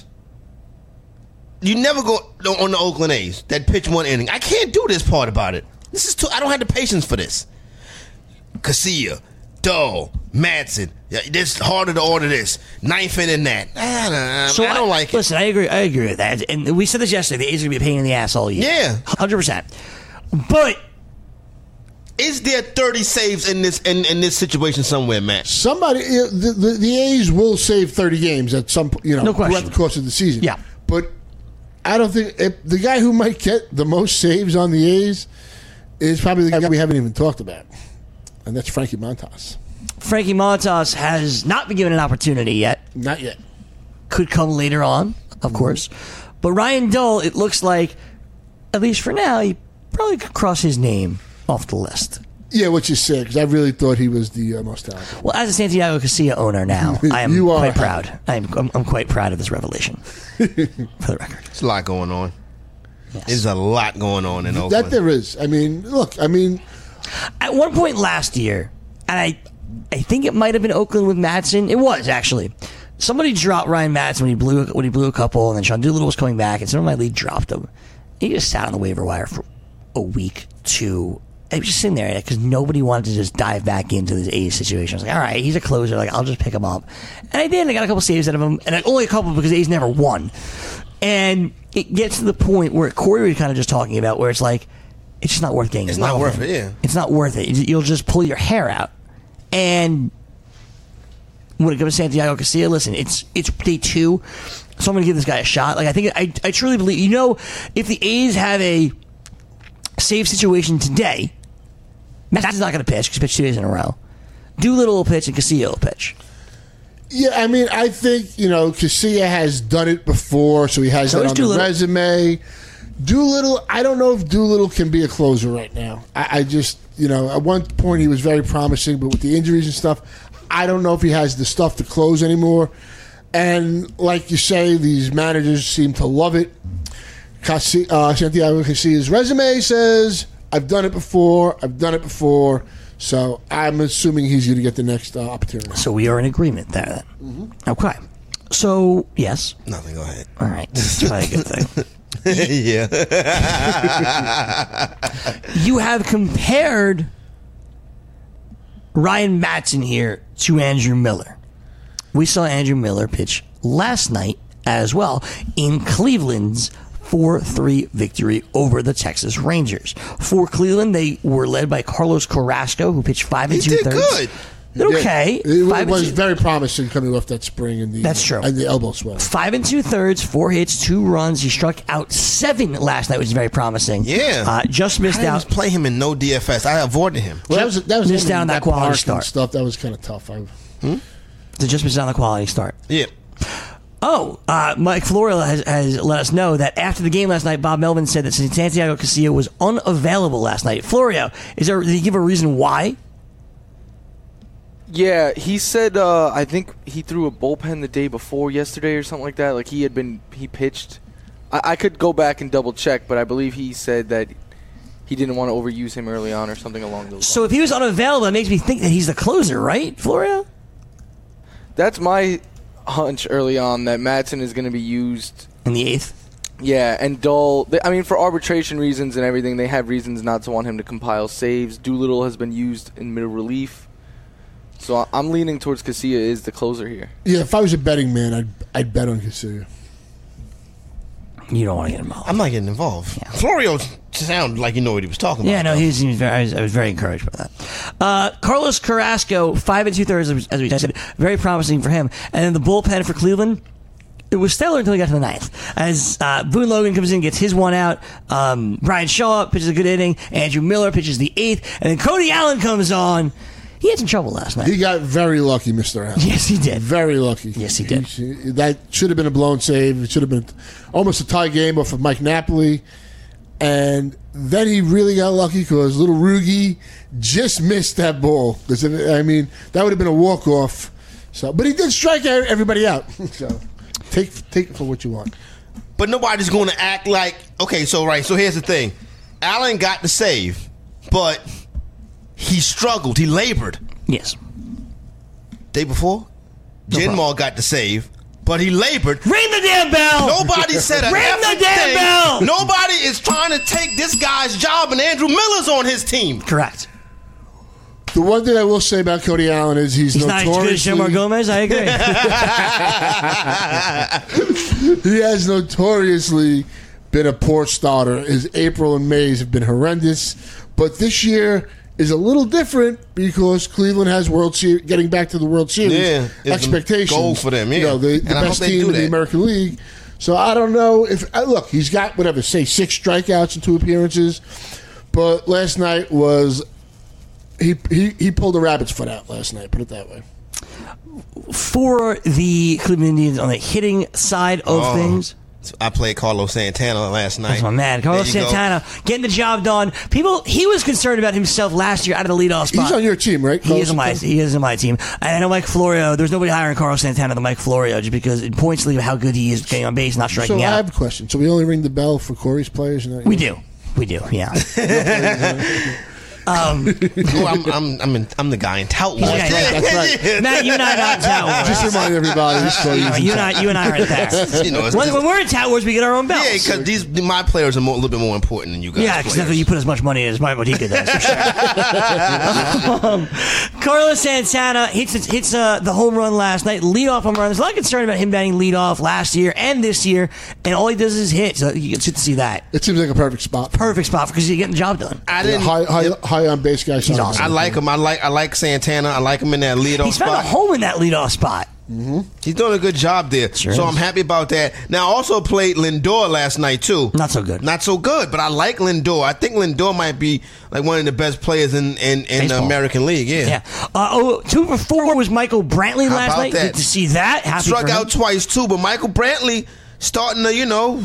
You never go on the Oakland A's that pitch 1 inning. I can't do this part about it. This is too. I don't have the patience for this. Casilla, Dull, Madsen. It's harder to order this. Ninth inning that. I don't like it. Listen, I agree with that. And we said this yesterday. The A's are going to be a pain in the ass all year. Yeah. 100%. But is there 30 saves in this situation somewhere, Matt? Somebody, the A's will save 30 games at some point, no throughout the course of the season. Yeah. But I don't think the guy who might get the most saves on the A's is probably the guy we haven't even talked about, and that's Frankie Montas. Frankie Montas has not been given an opportunity yet. Not yet. Could come later on, of course. But Ryan Dull, it looks like, at least for now, he probably could cross his name off the list. Yeah, which is sick, because I really thought he was the most talented. Well, as a Santiago Casilla owner now, I am quite proud. I'm quite proud of this revelation, for the record. There's a lot going on. Yes. There's a lot going on in Oakland. That there is. I mean, look, at one point last year, and I think it might have been Oakland with Madsen. It was, actually. Somebody dropped Ryan Madsen when he blew a couple, and then Sean Doolittle was coming back, and some of my league dropped him. He just sat on the waiver wire for a week, 2. I was just sitting there because nobody wanted to just dive back into this A's situation. I was like, all right, he's a closer. Like, I'll just pick him up. And I did. And I got a couple saves out of him. And only a couple because the A's never won. And it gets to the point where Corey was kind of just talking about where it's like, it's just not worth getting. It's not worth it, yeah. It's not worth it. You'll just pull your hair out. And when it comes to Santiago Casilla, listen, it's day 2. So I'm going to give this guy a shot. Like, I truly believe, if the A's have a save situation today, Madsen's not going to pitch because he pitched 2 days in a row. Doolittle will pitch and Casilla will pitch. Yeah, I mean, I think, Casilla has done it before, so he has that on the resume. Doolittle, I don't know if Doolittle can be a closer right now. I just, at one point he was very promising, but with the injuries and stuff, I don't know if he has the stuff to close anymore. And like you say, these managers seem to love it. Santiago Casilla's resume says, I've done it before. So I'm assuming he's going to get the next opportunity. So we are in agreement there then. Mm-hmm. Okay. So, yes. Nothing, go ahead. All right. That's probably a good thing. Yeah. You have compared Ryan Madsen here to Andrew Miller. We saw Andrew Miller pitch last night as well in Cleveland's 4-3 victory over the Texas Rangers. For Cleveland, they were led by Carlos Carrasco, who pitched 5 2/3. He did good. Okay. It was very promising coming off that spring in the That's true. And the elbow swell. 5 2/3, 4 hits, 2 runs. He struck out 7 last night, which is very promising. Yeah. Just missed I out. didn't play him in no DFS. I avoided him. Well, that was missed out on that quality start. Stuff that was kind of tough. They just missed out on the quality start. Yeah. Oh, Mike Florio has let us know that after the game last night, Bob Melvin said that Santiago Casilla was unavailable last night. Florio, did he give a reason why? Yeah, he said, I think he threw a bullpen the day before yesterday or something like that. Like he pitched. I could go back and double check, but I believe he said that he didn't want to overuse him early on or something along those lines. So if he was unavailable, it makes me think that he's the closer, right, Florio? That's my hunch early on, that Madsen is going to be used in the 8th. Yeah, and Dull, for arbitration reasons and everything, they have reasons not to want him to compile saves. Doolittle has been used in middle relief. So I'm leaning towards Casilla is the closer here. Yeah, if I was a betting man, I'd bet on Casilla. You don't want to get involved. I'm not getting involved. Yeah. Florio sounded like you know what he was talking about. Yeah, no, he was I was very encouraged by that. Carlos Carrasco, 5 2/3, as we said, very promising for him. And then the bullpen for Cleveland, it was stellar until he got to the ninth. As Boone Logan comes in, gets his one out. Brian Shaw pitches a good inning. Andrew Miller pitches the 8th. And then Cody Allen comes on. He had some trouble last night. He got very lucky, Mr. Allen. Yes, he did. Very lucky. Yes, he did. That should have been a blown save. It should have been almost a tie game off of Mike Napoli. And then he really got lucky because little Rugi just missed that ball. I mean, that would have been a walk-off. So, but he did strike everybody out. So take it for what you want. But nobody's going to act like, okay, so here's the thing. Allen got the save, but he struggled. He labored. Yes. Day before, Genmar got the save, but he labored. Ring the damn bell! Nobody said a Ring the damn thing. bell! Nobody is trying to take this guy's job, and Andrew Miller's on his team. Correct. The one thing I will say about Cody Allen is he's not as good as Shemar Gomez. I agree. He has notoriously been a poor starter. His April and Mays have been horrendous, but this year is a little different because Cleveland has getting back to the World Series expectations. Goal for them, yeah. You know, the best team in the American League. So I don't know if look, he's got 6 strikeouts in 2 appearances, but last night was he pulled a rabbit's foot out last night. Put it that way. For the Cleveland Indians on the hitting side of things. I played Carlos Santana last night. That's my man. Carlos Santana getting the job done. He was concerned about himself last year out of the leadoff spot. He's on your team, right? He is on my team. I know Mike Florio. There's nobody higher than Carlos Santana than Mike Florio just because it points to how good he is getting on base, not striking out. So I have a question. So we only ring the bell for Corey's players? We do, yeah. I'm the guy in Tout Wars. That's right. Matt, you and I are not in Tout Wars. Just remind everybody. You and I are in there. When we're in Tout Wars, we get our own belts. Yeah, because my players are a little bit more important than you guys. Yeah, because you put as much money in as Mike Modica does. For sure. Carlos Santana hits the home run last night. Leadoff home run. There's a lot of concern about him batting leadoff last year and this year, and all he does is hit. So you get to see that. It seems like a perfect spot. Perfect spot because he's getting the job done. High on base guy. He's awesome. I like him. I like Santana. I like him in that leadoff spot. He's found a home in that leadoff spot. Mm-hmm. He's doing a good job there. Sure so is. I'm happy about that. Now, I also played Lindor last night, too. Not so good. Not so good, but I like Lindor. I think Lindor might be like one of the best players in the American League. Yeah. 2 for 4 was Michael Brantley last night. That? Good to see that. Happy Struck for him. out twice, too, but Michael Brantley starting to,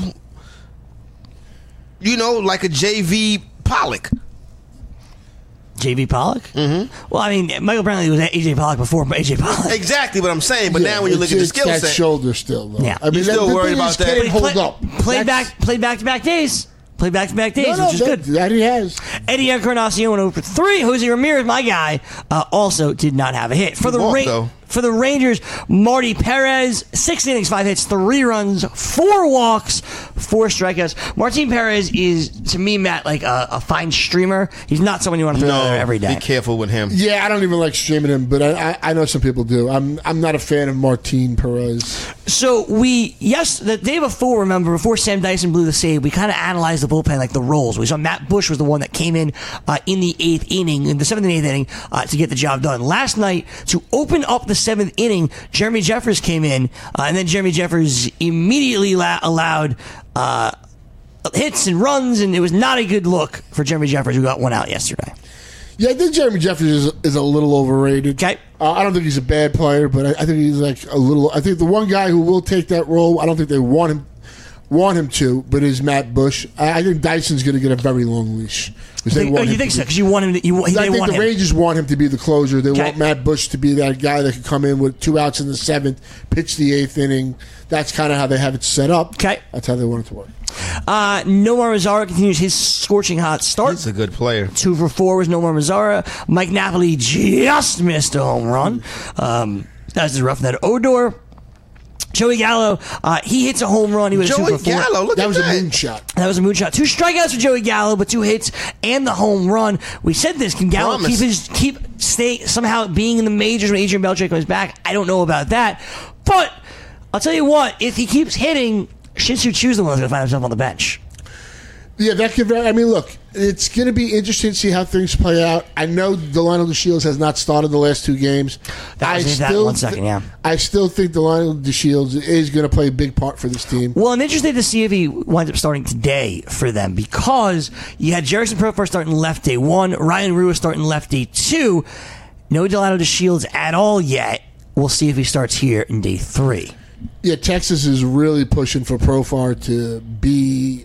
like a JV Pollock. J.V. Pollock? Mm-hmm. Well, I mean, Michael Brantley was A.J. Pollock before A.J. Pollock. Exactly what I'm saying, but now when you look at the skill set. That shoulder still, though. Yeah. I mean, you're still worried about that. Hold up. Played back-to-back days. Played back-to-back days, which is good. That he has. Eddie Encarnacion went over for 3. Jose Ramirez, my guy, also did not have a hit. For the Rangers, Marty Perez, 6 innings, 5 hits, 3 runs, 4 walks, 4 strikeouts. Martin Perez is, to me, Matt, like a fine streamer. He's not someone you want to throw out there every day. Be careful with him. Yeah, I don't even like streaming him, but I know some people do. I'm not a fan of Martin Perez. So the day before, before Sam Dyson blew the save, we kind of analyzed the bullpen, like the roles. We saw Matt Bush was the one that came in the 8th inning, in the 7th and 8th inning, to get the job done. Last night, to open up the 7th inning, Jeremy Jeffers came in, and then Jeremy Jeffers immediately allowed hits and runs, and it was not a good look for Jeremy Jeffers, who got 1 out yesterday. Yeah, I think Jeremy Jeffers is a little overrated. Okay. I don't think he's a bad player, but I think he's like a little. I think the one guy who will take that role, I don't think they want him to, but is Matt Bush. I think Dyson's going to get a very long leash. You think so? Because you want him to. I think the Rangers want him to be the closer. They want Matt Bush to be that guy that could come in with 2 outs in the 7th, pitch the 8th inning. That's kind of how they have it set up. Okay. That's how they want it to work. Nomar Mazara continues his scorching hot start. He's a good player. 2 for 4 was Nomar Mazara. Mike Napoli just missed a home run. That's the Roughneck Odor. Joey Gallo, he hits a home run. He was Joey 2 for 4. Gallo, look that at was that. a moonshot. That was a moonshot. 2 strikeouts for Joey Gallo, but 2 hits and the home run. We said this. Can Gallo stay somehow being in the majors when Adrian Beltre comes back? I don't know about that. But I'll tell you what, if he keeps hitting Shin-Soo Choo's the one that's going to find himself on the bench. Yeah, that could. I mean, look, it's going to be interesting to see how things play out. I know Delano DeShields has not started the last 2 games. I still think Delano DeShields is going to play a big part for this team. Well, I'm interested to see if he winds up starting today for them, because you had Jerison Profar starting left day 1, Ryan Rua starting left day 2. No Delano DeShields at all yet. We'll see if he starts here in day 3. Yeah, Texas is really pushing for Profar to be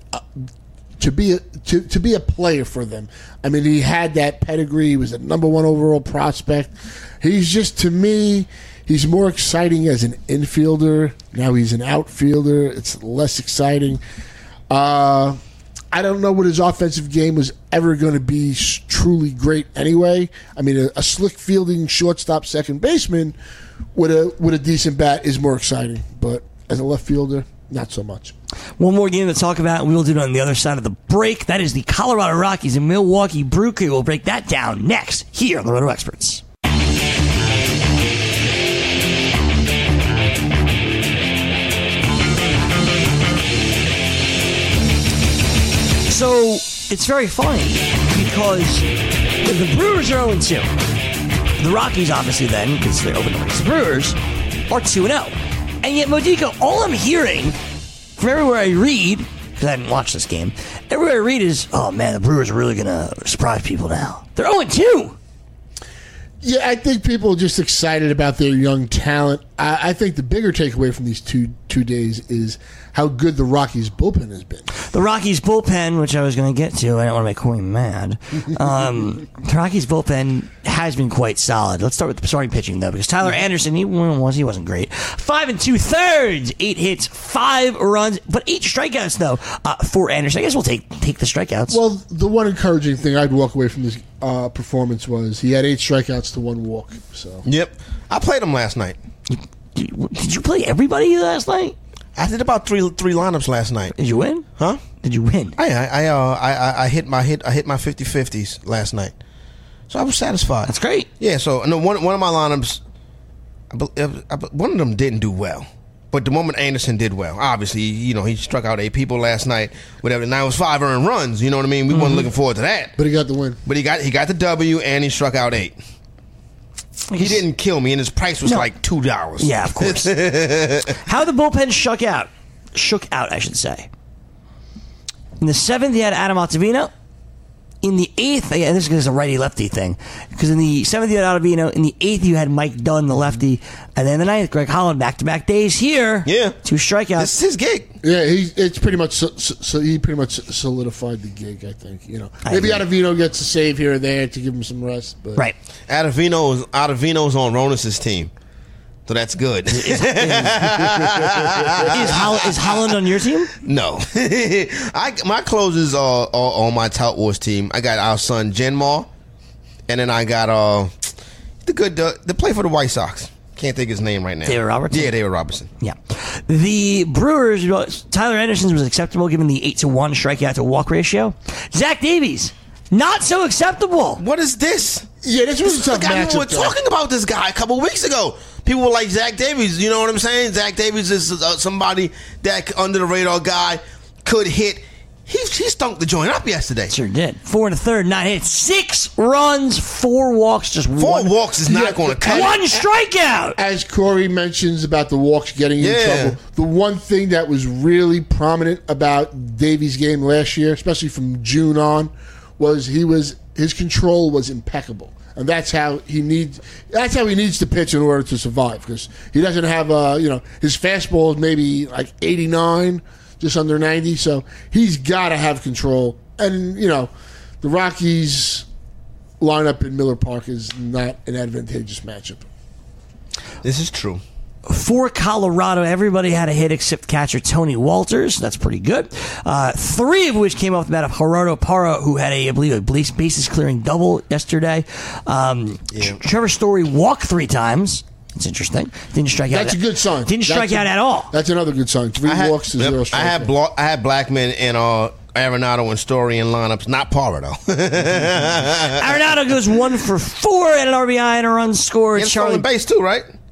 a player for them. I mean, he had that pedigree. He was a number 1 overall prospect. He's just, to me, he's more exciting as an infielder. Now he's an outfielder. It's less exciting. I don't know what his offensive game was ever going to be truly great anyway. I mean, a slick fielding shortstop, second baseman with a decent bat is more exciting. But as a left fielder, not so much. One more game to talk about, and we will do it on the other side of the break. That is the Colorado Rockies and Milwaukee Brewers. We'll break that down next here on the Roto Experts. So it's very funny because the Brewers are 0-2. The Rockies, obviously, then, because they're open against the Brewers, are 2-0. And yet, Modico, all I'm hearing from everywhere I read, because I didn't watch this game, everywhere I read is, oh man, the Brewers are really going to surprise people now. They're 0-2. Yeah, I think people are just excited about their young talent. I think the bigger takeaway from these two days is how good the Rockies' bullpen has been. The Rockies' bullpen, which I was going to get to, I don't want to make Corey mad. The Rockies' bullpen has been quite solid. Let's start with the starting pitching, though, because Tyler Anderson, he wasn't great. 5 2/3, 8 hits, 5 runs, but 8 strikeouts, though, for Anderson. I guess we'll take the strikeouts. Well, the one encouraging thing I'd walk away from this performance was he had 8 strikeouts to 1 walk. So. Yep. I played him last night. Did you play everybody last night? I did about three lineups last night. Did you win? Huh? Did you win? I hit my 50-50s last night, so I was satisfied. That's great. Yeah. So no, one of my lineups, one of them didn't do well, but the moment Anderson did well, obviously, he struck out 8 people last night. Whatever. Now it was 5 earned runs. You know what I mean? We weren't looking forward to that. But he got the win. But he got the W, and he struck out 8. He didn't kill me, and his price was like $2. Yeah, of course. How the bullpen shook out, I should say. In the 7th, you had Adam Ottavino. In the 8th, and this is a righty-lefty thing, because in the 7th, you had Ottavino. In the 8th, you had Mike Dunn, the lefty. And then in the 9th, Greg Holland, back-to-back days here. Yeah. 2 strikeouts. This is his gig. Yeah, it's pretty much so he pretty much solidified the gig, I think. Maybe Ottavino gets a save here or there to give him some rest. But. Right. Ottavino's on Ronus's team, so that's good. Is Holland on your team? No. My closers are on my Tout Wars team. I got our son Genmar, and then I got the play for the White Sox. Can't think of his name right now. David Robertson? Yeah, David Robertson. Yeah. The Brewers, Tyler Anderson was acceptable given the 8-1 strikeout to walk ratio. Zach Davies, not so acceptable. What is this? Yeah, this was a tough matchup. We were talking about this guy a couple weeks ago. People were like, Zach Davies, you know what I'm saying? Zach Davies is somebody that under the radar guy could hit. He stunk the joint up yesterday. Sure did. 4 1/3, 9 hits, 6 runs, 4 walks, just 4 walks is not going to cut 1 strikeout. As Corey mentions about the walks getting you in trouble, the one thing that was really prominent about Davies' game last year, especially from June on, was his control was impeccable. And that's how he needs to pitch in order to survive, because he doesn't have his fastball is maybe like 89, just under 90, so he's got to have control. And the Rockies lineup in Miller Park is not an advantageous matchup. This is true. For Colorado, everybody had a hit except catcher Tony Walters. That's pretty good. 3 of which came off the bat of Gerardo Parra, who had I believe, a bases clearing double yesterday. Trevor Story walked 3 times. It's interesting. Didn't strike out. That's a good sign. Didn't strike out at all. That's another good sign. 3 walks to 0 strikeouts. I had Blackman and Arenado and Story in lineups. Not Parra, though. Arenado goes 1 for 4 at an RBI and a run scored. Charlie base too, right?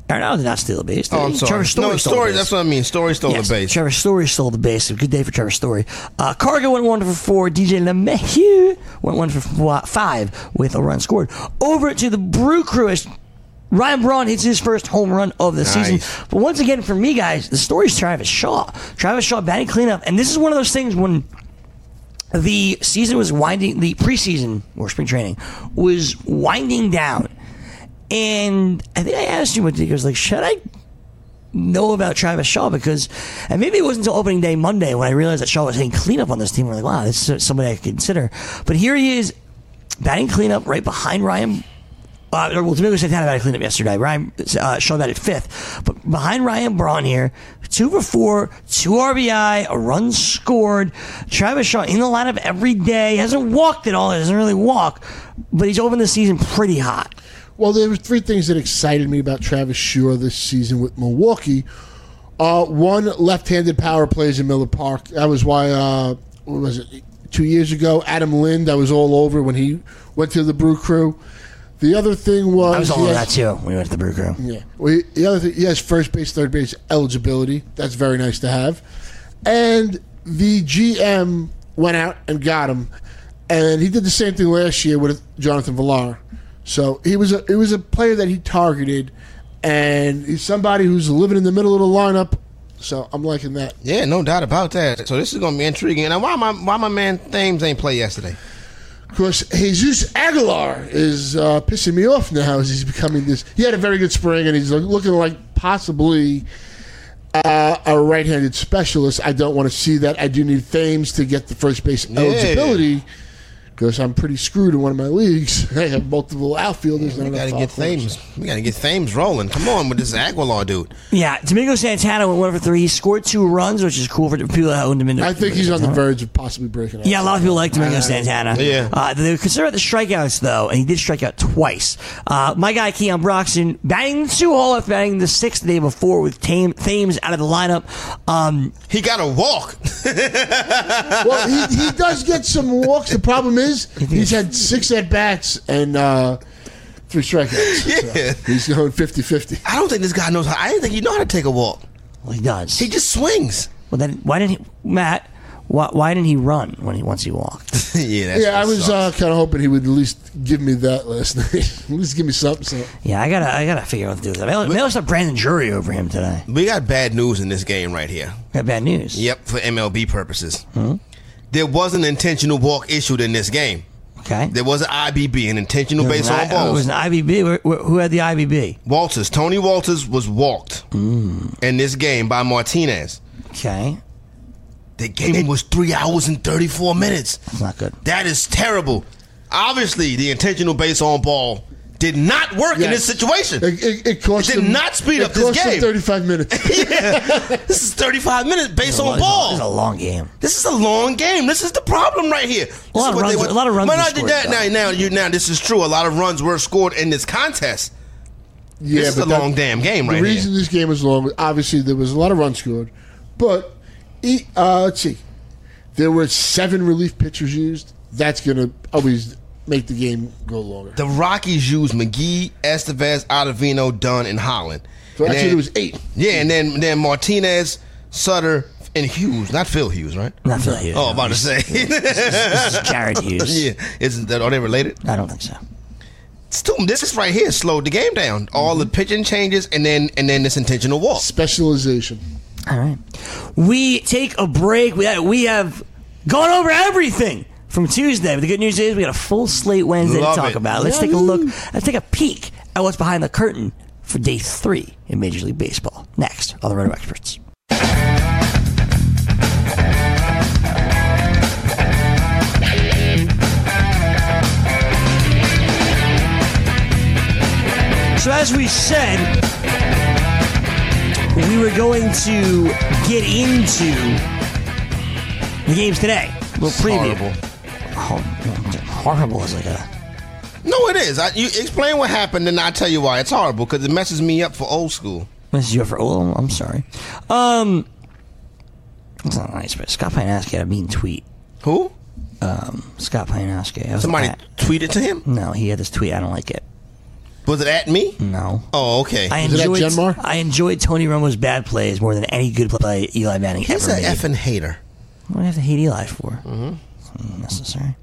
No, did not steal the base. Oh, I'm sorry. Trevor Story stole the base. That's what I mean. Story stole the base. Trevor Story stole the base. A good day for Trevor Story. Cargo went 1 for 4. DJ LeMahieu went 1 for 5 with a run scored. Over to the Brew Crew as Ryan Braun hits his first home run of the season. But once again, for me, guys, the story is Travis Shaw. Travis Shaw batting cleanup. And this is one of those things when the season was winding, the preseason or spring training was winding down. And I think I asked you, he goes like, should I know about Travis Shaw? Because, and maybe it wasn't until opening day Monday when I realized that Shaw was hitting cleanup on this team. We're like, wow, this is somebody I could consider. But here he is batting cleanup right behind Ryan. Domingo Santana batted cleanup yesterday. Shaw batted 5th. But behind Ryan Braun here, 2 for 4, 2 RBI, a run scored. Travis Shaw in the lineup every day. Hasn't walked at all. He doesn't really walk. But he's opened the season pretty hot. Well, there were 3 things that excited me about Travis Shaw this season with Milwaukee. One, left-handed power plays in Miller Park. That was why, what was it, 2 years ago, Adam Lind, I was all over when he went to the Brew Crew. The other thing was... I was all over that, too, when we went to the Brew Crew. Yeah. Well, the other thing, he has first base, third base eligibility. That's very nice to have. And the GM went out and got him. And he did the same thing last year with Jonathan Villar. So it was a player that he targeted, and he's somebody who's living in the middle of the lineup. So I'm liking that. Yeah, no doubt about that. So this is going to be intriguing. Now, why my man Thames ain't play yesterday? Because Jesus Aguilar is pissing me off now as he's becoming this. He had a very good spring, and he's looking like possibly a right-handed specialist. I don't want to see that. I do need Thames to get the first base eligibility. Because I'm pretty screwed in one of my leagues. I have multiple outfielders. We got to get Thames. We got to get Thames rolling. Come on with this Aguilar dude. Yeah, Domingo Santana went 1 for 3. He scored 2 runs, which is cool for people that owned him. I think he's on the verge of possibly breaking out. Yeah, a lot of people like Domingo Santana. Yeah. They consider the strikeouts, though, and he did strike out twice. My guy, Keon Broxton, batting 2 hole after batting the 6th the day before with Thames out of the lineup. He got a walk. Well, he does get some walks. The problem is he's had 6 at-bats and 3 strikeouts. Yeah. So he's going 50-50. I don't think this guy knows how. I didn't think he know how to take a walk. Well, he does. He just swings. Well, then why didn't he, Matt? Why didn't he run once he walked? I was kind of hoping he would at least give me that last night. At least give me something. So. Yeah, I gotta figure out what to do with that. Maybe I'll start Brandon Drury over him today. We got bad news in this game right here. Got bad news. Yep, for MLB purposes. There was an intentional walk issued in this game. Okay. There was an IBB, an intentional base on balls. It was an IBB. Who had the IBB? Walters. Tony Walters was walked in this game by Martinez. Okay. The game was 3 hours and 34 minutes. That's not good. That is terrible. Obviously, the intentional base on ball did not work in this situation. It cost did not speed up this game. 35 minutes. Yeah. This is 35 minutes base on ball. This is a long game. This is a long game. This is the problem right here. A lot of runs. But now this is true. A lot of runs were scored in this contest. Yeah, this is a long damn game right here. The reason this game was long, obviously there was a lot of runs scored, but let's see. There were 7 relief pitchers used. That's going to always make the game go longer. The Rockies used McGee, Estevez, Ottavino, Dunn, and Holland. So actually there was 8. Yeah, and then Martinez, Sutter, and Hughes. Not Phil Hughes, right? Not Phil Hughes. Oh, I'm about to say. This is Jared Hughes. Yeah. Isn't that, are they related? I don't think so. This right here slowed the game down. All the pitching changes and then this intentional walk. Specialization. All right. We take a break. We have gone over everything from Tuesday. But the good news is we got a full slate Wednesday to talk about. Let's take a look. Let's take a peek at what's behind the curtain for day 3 in Major League Baseball. Next on the Roto Experts. So as we said, we were going to get into the games today. A little preview. Horrible is like a... No, it is. You explain what happened, and I'll tell you why. It's horrible, because it messes me up for old school. Messes you up for old? I'm sorry. It's not nice, but Scott Pianowski had a mean tweet. Who? Scott Pianowski. Somebody tweeted to him? No, he had this tweet. I don't like it. Was it at me? No. Oh, okay. Was it at Genmar? I enjoyed Tony Romo's bad plays more than any good play Eli Manning He's ever an made. effing hater. What do I have to hate Eli for? Unnecessary.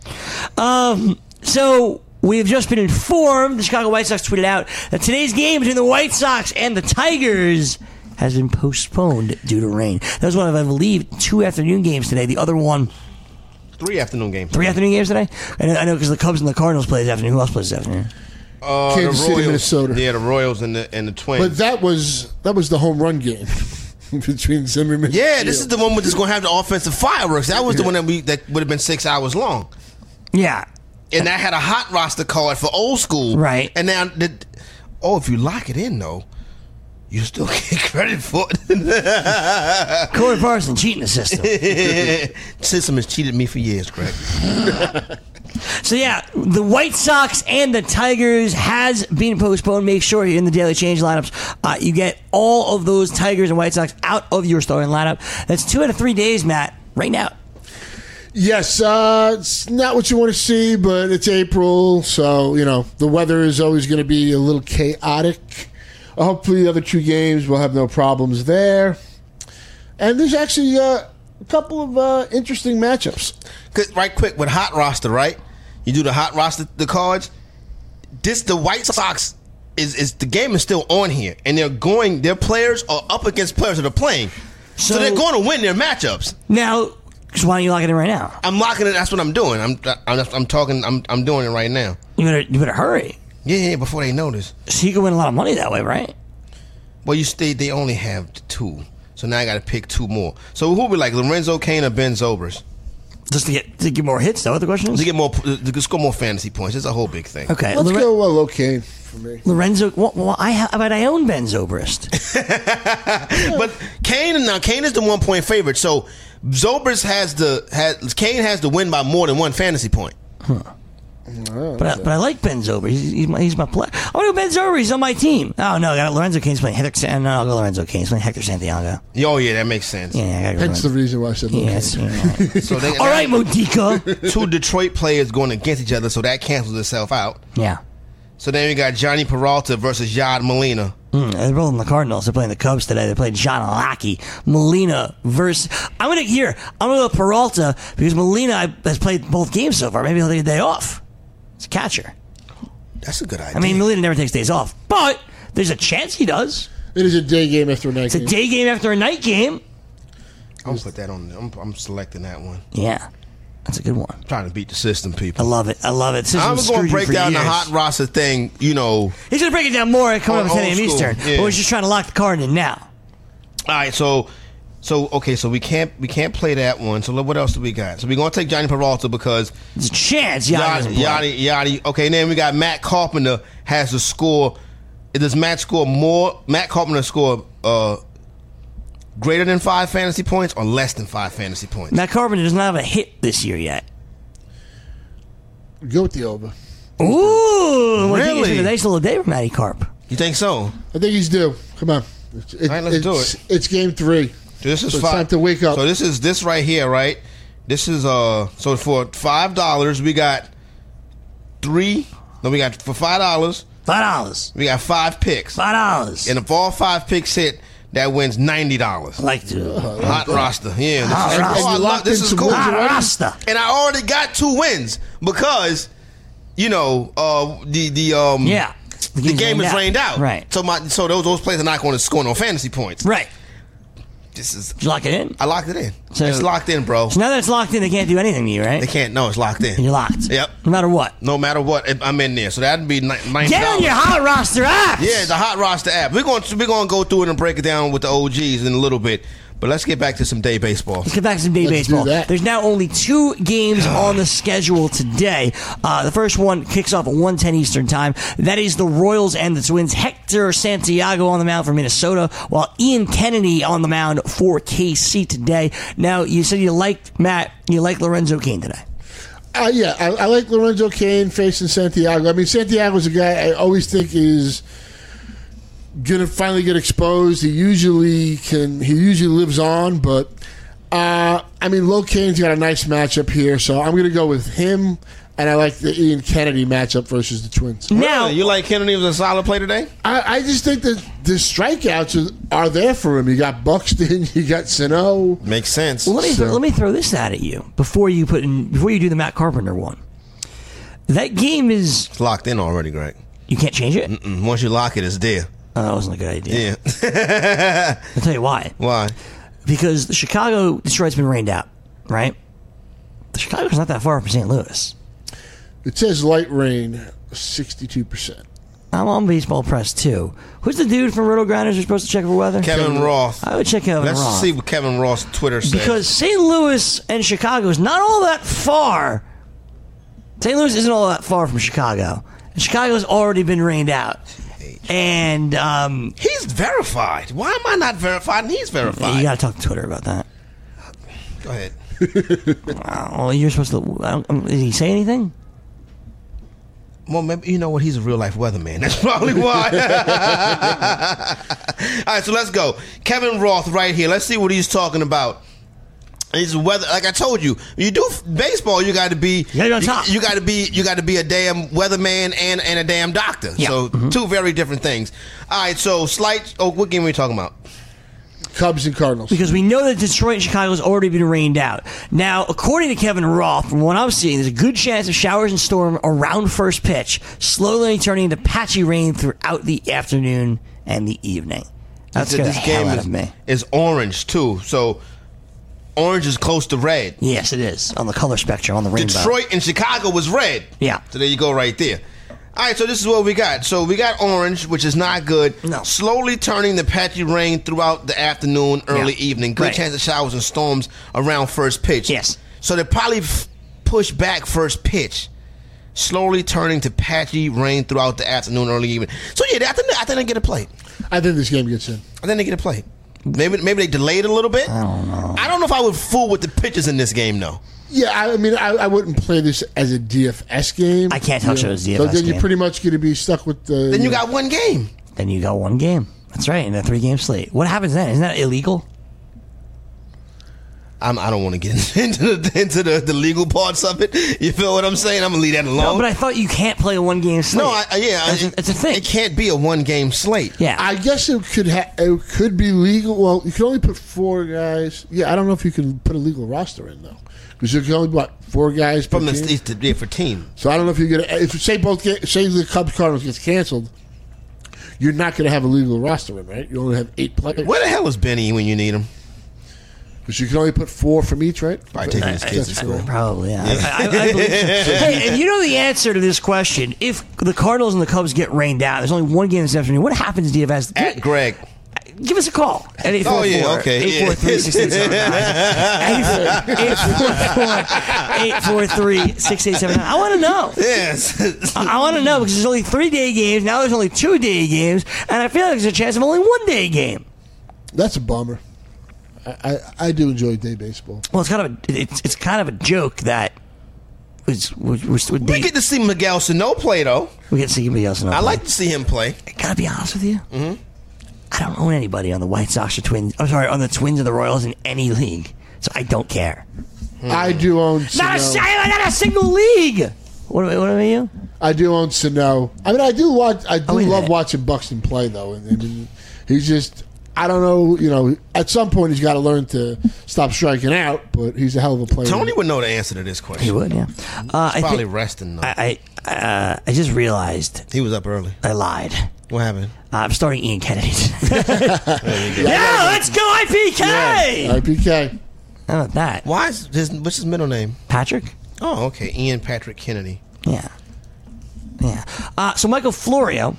So we have just been informed, the Chicago White Sox tweeted out, that today's game between the White Sox and the Tigers has been postponed due to rain. That was one of, I believe, 2 afternoon games today. The other one... 3 afternoon games. 3 afternoon games today? I know because the Cubs and the Cardinals play this afternoon. Who else plays this afternoon? Kansas City, Minnesota. Yeah, the Royals and the Twins. But that was the home run game between Zimmerman. Yeah, this is the one that's going to have the offensive fireworks. That was the one that would have been 6 hours long. Yeah. And that had a hot roster card for old school. Right. And now, if you lock it in, though, you still get credit for it. Corey Parson cheating the system. System has cheated me for years, Greg. So, yeah, the White Sox and the Tigers has been postponed. Make sure you're in the Daily Change lineups. You get all of those Tigers and White Sox out of your starting lineup. That's 2 out of 3 days, Matt, right now. Yes, it's not what you want to see, but it's April, so, the weather is always going to be a little chaotic. Hopefully the other 2 games will have no problems there. And there's actually a couple of interesting matchups. Right quick, with hot roster, right? You do the hot roster, the cards. The White Sox is the game is still on here, and their players are up against players that are playing. So they're going to win their matchups. Now, so why don't you lock it in right now? I'm locking it. That's what I'm doing. I'm talking. I'm doing it right now. You better hurry. Yeah, before they notice. So you can win a lot of money that way, right? Well, they only have 2, so now I got to pick 2 more. So who would like Lorenzo Cain or Ben Zobrist? Just to get more hits, though. What the question is? To score more fantasy points. It's a whole big thing. Okay, Let's go Locaine for me. Lorenzo. Well, I own Ben Zobrist. But Cain is the 1-point favorite. So Zobrist Cain has to win by more than 1 fantasy point. Huh. But I like Ben Zobrist. He's my player. I want to go Ben Zobrist. He's on my team. Oh no, I got Lorenzo Cain's playing Hector. No, I'll go Lorenzo Cain's playing Hector Santiago. Oh yeah, that makes sense. Yeah, I gotta go. That's the reason why I said Locaine. Yeah, So all right, Modica. 2 Detroit players going against each other, so that cancels itself out. Yeah. So then we got Johnny Peralta versus Yad Molina. They're both in the Cardinals. They're playing the Cubs today. They're playing John Lackey. Molina versus... I'm going to go Peralta because Molina has played both games so far. Maybe he'll take a day off. It's a catcher. That's a good idea. I mean, Molina never takes days off, but there's a chance he does. It is a day game after a night game. It's a day game after a night game. I'm put that on. I'm selecting that one. Yeah, that's a good one. I'm trying to beat the system, people. I love it. I'm going to break down the hot roster thing. He's going to break it down more coming up at 10 a.m. Eastern. Yeah. But we're just trying to lock the card in now. All right, so we can't play that one. So what else do we got? So we're gonna take Johnny Peralta because there's a chance Yachty. Okay, and then we got Matt Carpenter has to score. Does Matt score more? Matt Carpenter score greater than 5 fantasy points or less than 5 fantasy points? Matt Carpenter does not have a hit this year yet. Go with the over. Ooh, really? A nice little day for Matty Carp. You think so? I think he's due. Come on. All right, let's do it. It's game 3. This is so it's time to wake up. So this right here, right? This is so for $5 we got for $5 we got 5 picks. $5. And if all 5 picks hit, that wins $90. I like to hot roster. Yeah, this is cool. Hot roster. And I already got 2 wins because the game is rained out. Right. So those players are not going to score no fantasy points. Right. Did you lock it in? I locked it in. So it's locked in, bro. So now that it's locked in, they can't do anything to you, right? They can't. No, it's locked in. And you're locked. Yep. No matter what. No matter what, I'm in there. So that'd be $90. Get on your hot roster app. Yeah, the hot roster app. We're going to go through it and break it down with the OGs in a little bit. But let's get back to some day baseball. Let's get back to some day baseball. There's now only 2 games on the schedule today. The first one kicks off at 1:10 Eastern time. That is the Royals and the Twins. Hector Santiago on the mound for Minnesota, while Ian Kennedy on the mound for KC today. Now, you said you like Lorenzo Cain today. Yeah, I like Lorenzo Cain facing Santiago. I mean, Santiago's a guy I always think is gonna finally get exposed. He usually lives on, but I mean, Locane's got a nice matchup here, so I'm gonna go with him And I like the Ian Kennedy matchup versus the Twins. Now, Really? You like Kennedy was a solid play today? I just think that the strikeouts are there for him. You got Buxton, you got Sano. Makes sense. well, let me throw this out at you before you do the Matt Carpenter one. That game is It's locked in already, Greg. you can't change it. Once you lock it, it's there. Oh, that wasn't a good idea. Yeah. I'll tell you why. Why? Because the Detroit's been rained out, right? The Chicago's not that far from St. Louis. It says light rain, 62%. I'm on Baseball Press too. Who's the dude from Roto Grinders who's supposed to check for weather? Kevin Roth. I would check Kevin Let's Roth. see what Kevin Roth's Twitter says. Because St. Louis and Chicago is not all that far. St. Louis isn't all that far from Chicago. And Chicago's already been rained out. And he's verified. Why am I not verified and he's verified? you got to talk to Twitter about that. Go ahead. Well, you're supposed to. Did he say anything? Well, maybe you know what? He's a real life weatherman. That's probably why. All right, so let's go. Kevin Roth right here. Let's see what he's talking about. He's weather. Like I told you, you do baseball. You got to be. You gotta be on top. You got to be. You got to be a damn weatherman and a damn doctor. Yeah. So two very different things. All right. So slight. Oh, what game are we talking about? Cubs and Cardinals. Because we know that Detroit and Chicago has already been rained out. Now, according to Kevin Roth, from what I'm seeing, there's a good chance of showers and storm around first pitch, slowly turning into patchy rain throughout the afternoon and the evening. That's This the game hell out of me. is orange too. So orange is close to red. Yes, it is on the color spectrum on the rainbow. Detroit and Chicago was red. Yeah. So there you go right there. All right, so this is what we got. So we got orange, which is not good. No. Slowly turning to patchy rain throughout the afternoon, early Yeah. evening. Good Right. chance of showers and storms around first pitch. Yes. So they probably push back first pitch. Slowly turning to patchy rain throughout the afternoon, early evening. So yeah, I think they get a play. I think this game gets in. I think they get a play. Maybe they delayed a little bit. I don't know. I don't know if I would fool with the pitches in this game though. Yeah, I mean, I wouldn't play this as a DFS game. I can't touch it as a DFS So then you're game. pretty much going to be stuck with the... Then you got one game. Then you got one game. That's right, in a 3-game slate. What happens then? Isn't that illegal? I don't want to get into the legal parts of it. You feel what I'm saying? I'm gonna leave that alone. No, but I thought you can't play a 1-game slate. No, it's a thing. It can't be a 1-game slate. Yeah. I guess it could be legal. Well, you can only put 4 guys. Yeah, I don't know if you can put a legal roster in, though. Because you can only put 4 guys per From the team. for team. So I don't know if you're going to... If say the Cubs Cardinals gets canceled, you're not going to have a legal roster in, right? You only have 8 players. Where the hell is Benny when you need him? Because you can only put 4 from each, right? Probably taking his kids to school. Probably, yeah. I believe so. Hey, if you know the answer to this question, if the Cardinals and the Cubs get rained out, there's only one game this afternoon, what happens to DFS? At Greg. Give us a call at 844 Oh, yeah, okay, 843-6879. I want to know. Yes. I want to know because there's only 3-day games. Now there's only 2-day games. And I feel like there's a chance of only 1-day game. That's a bummer. I do enjoy day baseball. Well, it's kind of a joke that would We get to see Miguel Sano play, though. we get to see somebody else. I like to see him play. I gotta be honest with you. Mm-hmm. I don't own anybody on the White Sox or Twins. I'm sorry, on the Twins or the Royals in any league, so I don't care. I do own Sano. Not a single league. What about you? I do own Sano. I mean, I do wait a love minute. watching Buxton play, though. And he's just... I don't know, at some point he's got to learn to stop striking out, but he's a hell of a player. Tony would know the answer to this question. He would, yeah. He's I probably think, resting, though. I just realized He was up early. I lied. What happened? I'm starting Ian Kennedy. Yeah, let's go IPK. IPK. How about that? What's his middle name? Patrick? Oh, okay. Ian Patrick Kennedy. Yeah. So Michael Florio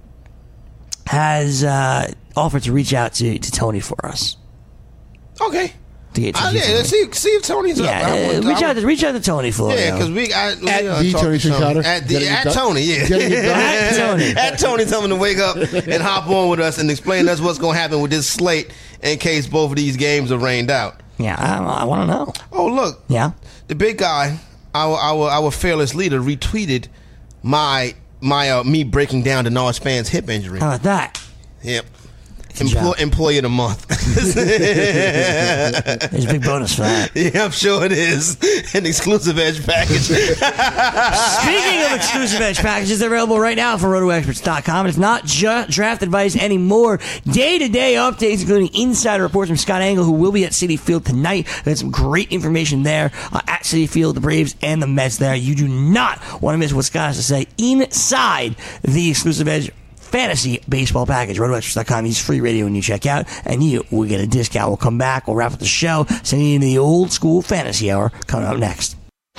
has offered to reach out to Tony for us. Okay. To get to Let's see if Tony's up. reach out to Tony Florio. Yeah, because At the Tony Sincotta? At Tony, yeah. Getting it done? At Tony. At Tony, tell him to wake up and hop on with us and explain to us what's going to happen with this slate in case both of these games are rained out. Yeah, I want to know. Oh, look. Yeah. The big guy, our fearless leader, retweeted me breaking down Denard's Span's hip injury. How about that? Yep. Employee of the month. There's a big bonus for that. Yeah, I'm sure it is. An exclusive edge package. Speaking of exclusive edge packages, they're available right now for RotoExperts.com. It's not just draft advice anymore. Day-to-day updates, including insider reports from Scott Engel, who will be at Citi Field tonight. There's some great information there at Citi Field, the Braves and the Mets there. You do not want to miss what Scott has to say inside the exclusive edge fantasy baseball package. RotoExperts.com. Use free radio when you check out, and you will get a discount. We'll come back. We'll wrap up the show. Sending you into the old school fantasy hour coming up next.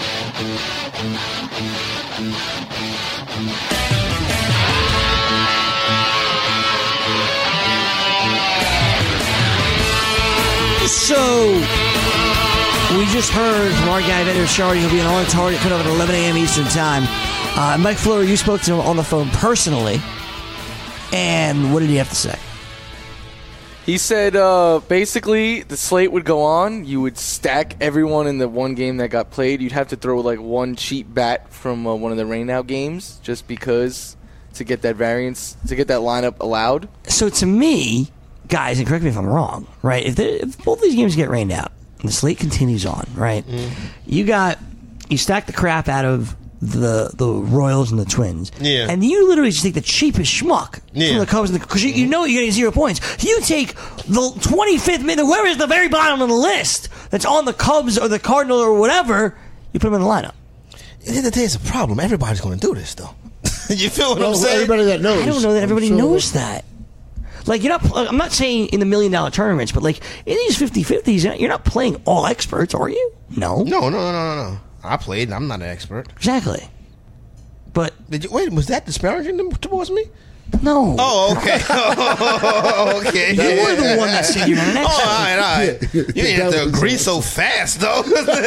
So, we just heard from our guy, Vander Shardy. He'll be on target, put up at 11 a.m. Eastern Time. Mike Florio, you spoke to him on the phone personally. And what did he have to say? He said basically the slate would go on. You would stack everyone in the one game that got played. You'd have to throw like one cheap bat from one of the rain-out games just because to get that variance, to get that lineup allowed. So to me, guys, and correct me if I'm wrong, right? If both these games get rained out and the slate continues on, right? You stack the crap out of the Royals and the Twins. Yeah. And you literally just take the cheapest schmuck from the Cubs because you know you're getting 0 points. You take the 25th minute, whoever is the very bottom of the list that's on the Cubs or the Cardinals or whatever, you put them in the lineup. At the end of the day, it's a problem. Everybody's going to do this, though. You feel what I'm saying? Everybody that knows. I don't know that everybody knows that. Like, I'm not saying in the $1 million tournaments, but like in these 50-50s, you're not playing all experts, are you? No. No. I played. I'm not an expert. Exactly. But wait, was that disparaging towards me? No. Oh, okay. Okay. You were the one that said you're not an expert. All right. You didn't have to agree so fast, though.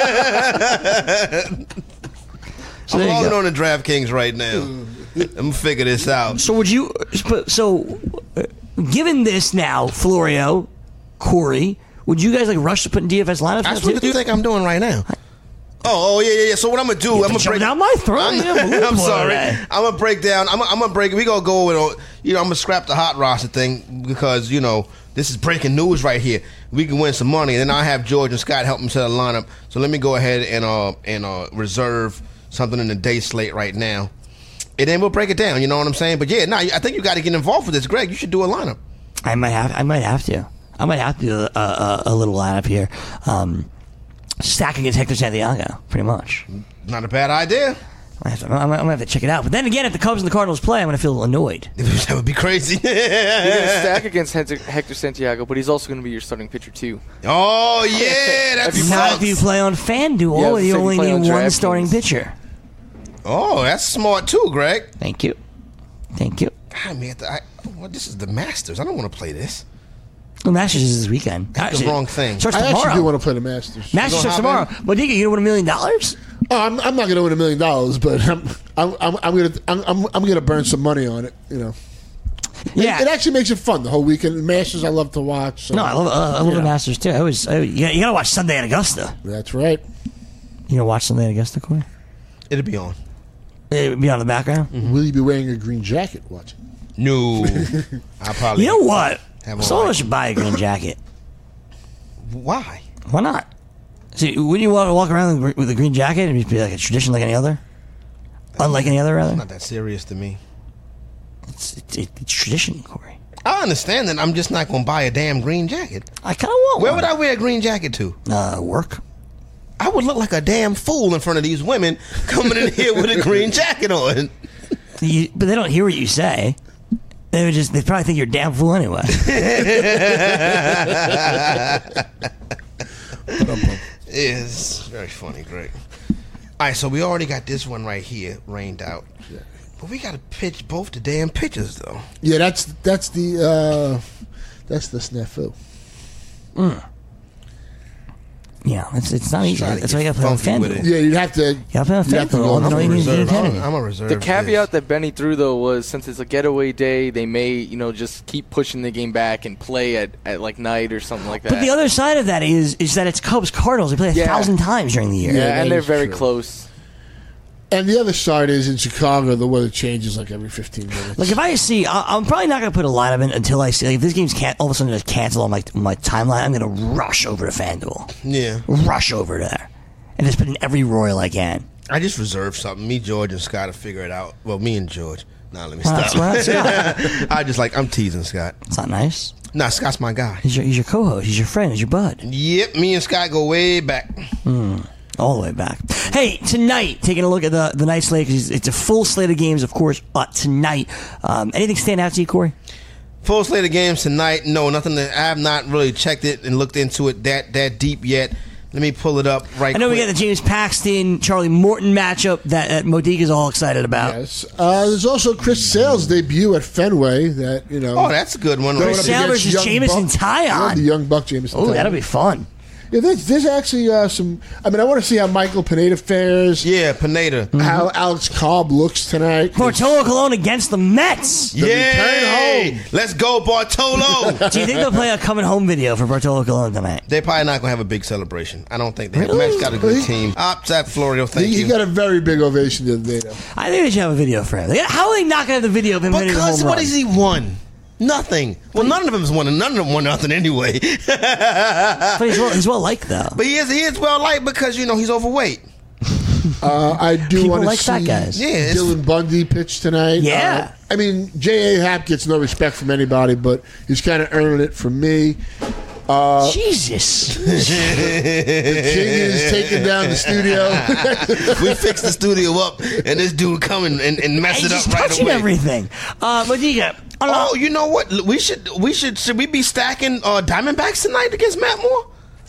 So I'm logging on to DraftKings right now. I'm going to figure this out. So given this now, Florio, Corey, would you guys like rush to put in DFS lineups? That's what you think I'm doing right now. Oh yeah. So what I'm gonna do? I'm gonna break down my throat. I'm sorry. I'm gonna break down. I'm gonna break. We gonna go with. I'm gonna scrap the hot roster thing because this is breaking news right here. We can win some money, and then I have George and Scott help me set a lineup. So let me go ahead and reserve something in the day slate right now, and then we'll break it down. You know what I'm saying? But yeah, I think you got to get involved with this, Greg. You should do a lineup. I might have to. I might have to do a little lineup here. Stack against Hector Santiago, pretty much. Not a bad idea. I'm gonna have to check it out. But then again, if the Cubs and the Cardinals play, I'm gonna feel annoyed. That would be crazy. You're gonna stack against Hector Santiago, but he's also gonna be your starting pitcher too. Oh yeah, that's not if you play on FanDuel. You only need one starting pitcher. Oh, that's smart too, Greg. Thank you. God, man, this is the Masters. I don't want to play this. The Masters is this weekend. That's the wrong thing. Starts I tomorrow. actually do want to play the Masters. Masters starts tomorrow. But Diga, you gonna win $1 million? Oh, I'm not going to win $1 million, but I'm going to burn some money on it. Yeah, it actually makes it fun. The whole weekend, Masters I love to watch. So, no, I love the Masters too. You gotta watch Sunday at Augusta. That's right. You gonna watch Sunday at Augusta, Corey? It'll be on. It'll be on the background. Mm-hmm. Will you be wearing a green jacket watching? No, I probably. You know what? Someone should buy a green jacket. Why? Why not? See, wouldn't you want to walk around with a green jacket and just be like a tradition like any other? Unlike any other, rather? It's not that serious to me. It's tradition, Corey. I understand that. I'm just not going to buy a damn green jacket. I kind of want one. Where would I wear a green jacket to? Work. I would look like a damn fool in front of these women coming in here with a green jacket on. But they don't hear what you say. They probably think you're a damn fool anyway. It's very funny, Greg. All right, so we already got this one right here rained out. Yeah. But we got to pitch both the damn pitches, though. Yeah, that's the snafu. Yeah, it's not easy. That's why you got to play on FanDuel. Yeah, you'd have to. You got to play on FanDuel. I'm a reserve. The caveat that Benny threw, though, was since it's a getaway day, they may, just keep pushing the game back and play at like night or something like that. But the other side of that is that it's Cubs Cardinals. They play 1,000 times during the year. Yeah, and they're very close. And the other side is in Chicago, the weather changes like every 15 minutes. Like if I see, I'm probably not going to put a lineup in until I see. Like if this game's all of a sudden just canceled on my timeline, I'm going to rush over to FanDuel. Yeah. Rush over there and just put in every Royal I can. I just reserved something. Me, George, and Scott to figure it out. Well, me and George. Nah, let me stop. I'm teasing Scott. It's not nice. Nah, Scott's my guy. He's your co-host. He's your friend. He's your bud. Yep, me and Scott go way back. All the way back. Hey, tonight, taking a look at the night slate, because it's a full slate of games, of course, tonight. Anything stand out to you, Corey? Full slate of games tonight. No, nothing. I have not really checked it and looked into it that deep yet. Let me pull it up right I know quick. we got the James Paxton, Charlie Morton matchup that Modica's all excited about. Yes. There's also Chris Sale's debut at Fenway. That Oh, that's a good one. Chris Sale versus Jamison Tyon. The young buck Jamison Tyon. Oh, that'll be fun. Yeah, there's actually some. I mean, I want to see how Michael Pineda fares. Yeah, Pineda. How Alex Cobb looks tonight. Bartolo Colon against the Mets. The return home. Let's go, Bartolo. Do you think they'll play a coming home video for Bartolo Colon tonight? They're probably not going to have a big celebration. I don't think they have. The Mets got a good team. Zach Florio, thank you. He got a very big ovation the other day, though. I think they should have a video for him. How are they not going to have the video of him hitting the home Because run? what has he won? Nothing. Well, none of them has won, and none of them won nothing anyway. But he's well liked, though. But he is well liked because, he's overweight. I do People want to like see fat guys. Yeah, Dylan Bundy pitch tonight. Yeah. I mean, J.A. Happ gets no respect from anybody, but he's kind of earning it from me. Jesus. The king is taking down the studio. We fixed the studio up, and this dude come and mess it up right touching away. everything. Modica. Oh, you know what? Should we be stacking Diamondbacks tonight against Matt Moore?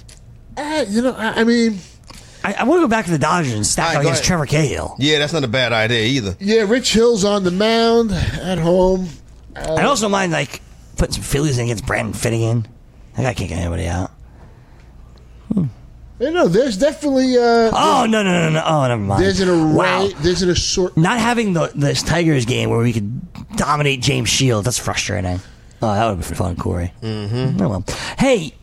I mean... I want to go back to the Dodgers and stack All right, against go Trevor Cahill. Yeah, that's not a bad idea either. Yeah, Rich Hill's on the mound at home. I also mind, putting some Phillies in against Brandon Finnegan. That guy can't get anybody out. There's definitely... Oh, no. Oh, never mind. There's an array. Wow. There's an assortment. Not having this Tigers game where we could dominate James Shields, that's frustrating. Oh, that would be fun, Corey. Mm-hmm. Oh, well. Hey,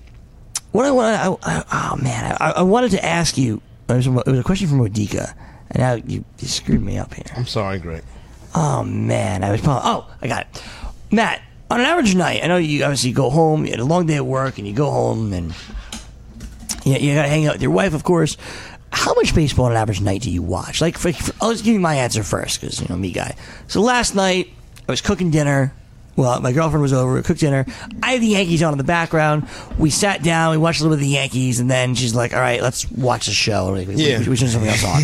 I wanted to ask you, it was a question from Modica, and now you screwed me up here. I'm sorry, Greg. Oh, man. I got it. Matt, on an average night, I know you obviously go home, you had a long day at work, and you go home, and you got to hang out with your wife, of course. How much baseball on an average night do you watch? I'll just give you my answer first, because, me guy. So last night, I was cooking dinner. Well, my girlfriend was over. We cooked dinner. I had the Yankees on in the background. We sat down. We watched a little bit of the Yankees, and then she's like, "All right, let's watch the show." We turn something else on.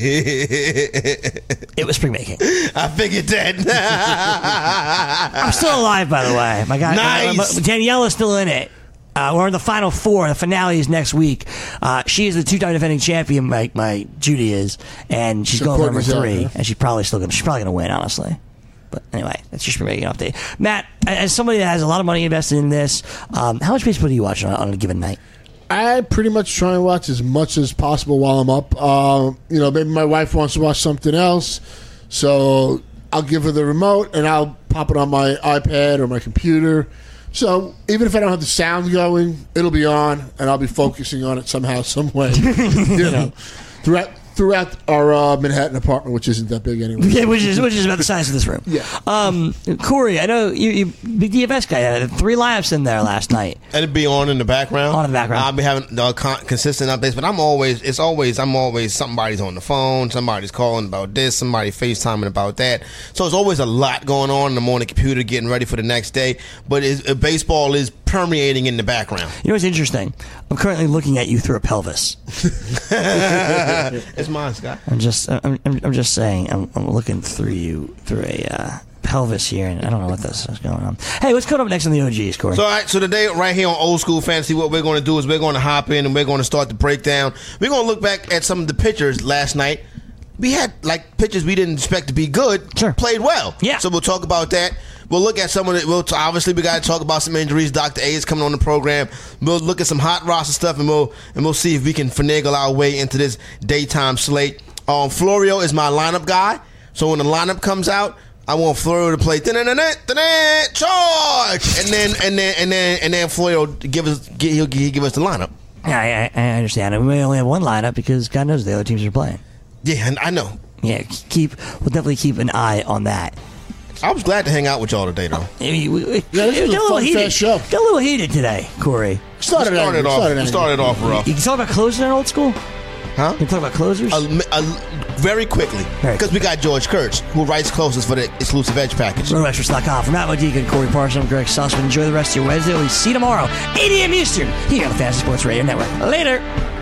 It was spring making. I figured that. I'm still alive, by the way. My guy, Nice. Daniela's still in it. We're in the final four. The finale is next week. She is the two-time defending champion. My Judy is, and she's going for number 3. And she's probably going to win, honestly. But anyway, that's just making an update. Matt, as somebody that has a lot of money invested in this, how much baseball do you watch on a given night? I pretty much try and watch as much as possible while I'm up. Maybe my wife wants to watch something else, so I'll give her the remote and I'll pop it on my iPad or my computer. So even if I don't have the sound going, it'll be on, and I'll be focusing on it somehow, some way. Throughout our Manhattan apartment, which isn't that big anyway. Yeah, which is about the size of this room. Yeah. Corey, I know you big DFS guy. Had 3 lineups in there last night. And it'd be on in the background. On in the background. I'll be having consistent updates, but I'm always somebody's on the phone, somebody's calling about this, somebody FaceTiming about that. So there's always a lot going on in the morning computer, getting ready for the next day. But baseball is permeating in the background. You know what's interesting? I'm currently looking at you through a pelvis. It's mine, Scott. I'm just saying. I'm looking through you through a pelvis here, and I don't know what this is going on. Hey, what's coming up next on the OGs, Corey? So, all right, so today, right here on Old School Fantasy, what we're going to do is we're going to hop in and we're going to start the breakdown. We're going to look back at some of the pitchers last night. We had pitchers we didn't expect to be good, sure, played well. Yeah. So we'll talk about that. We'll look at some of it. Obviously, we got to talk about some injuries. Dr. A is coming on the program. We'll look at some hot roster stuff, and we'll see if we can finagle our way into this daytime slate. Florio is my lineup guy. So when the lineup comes out, I want Florio to play charge, and then Florio give us the lineup. Yeah, I understand. And we may only have one lineup because God knows the other teams are playing. Yeah, and I know. Yeah, we'll definitely keep an eye on that. I was glad to hang out with y'all today, though. This was a fun, fast show. Got a little heated today, Corey. Started off rough. You can talk about closers in old school? Huh? You can talk about closers? Very quickly. Because we got George Kurtz, who writes closers for the exclusive Edge package. RotoExperts.com. From Matt Modica, Corey Parson, I'm Greg Sussman. Enjoy the rest of your Wednesday. We'll see you tomorrow, 8 a.m. Eastern, here on the Fantasy Sports Radio Network. Later.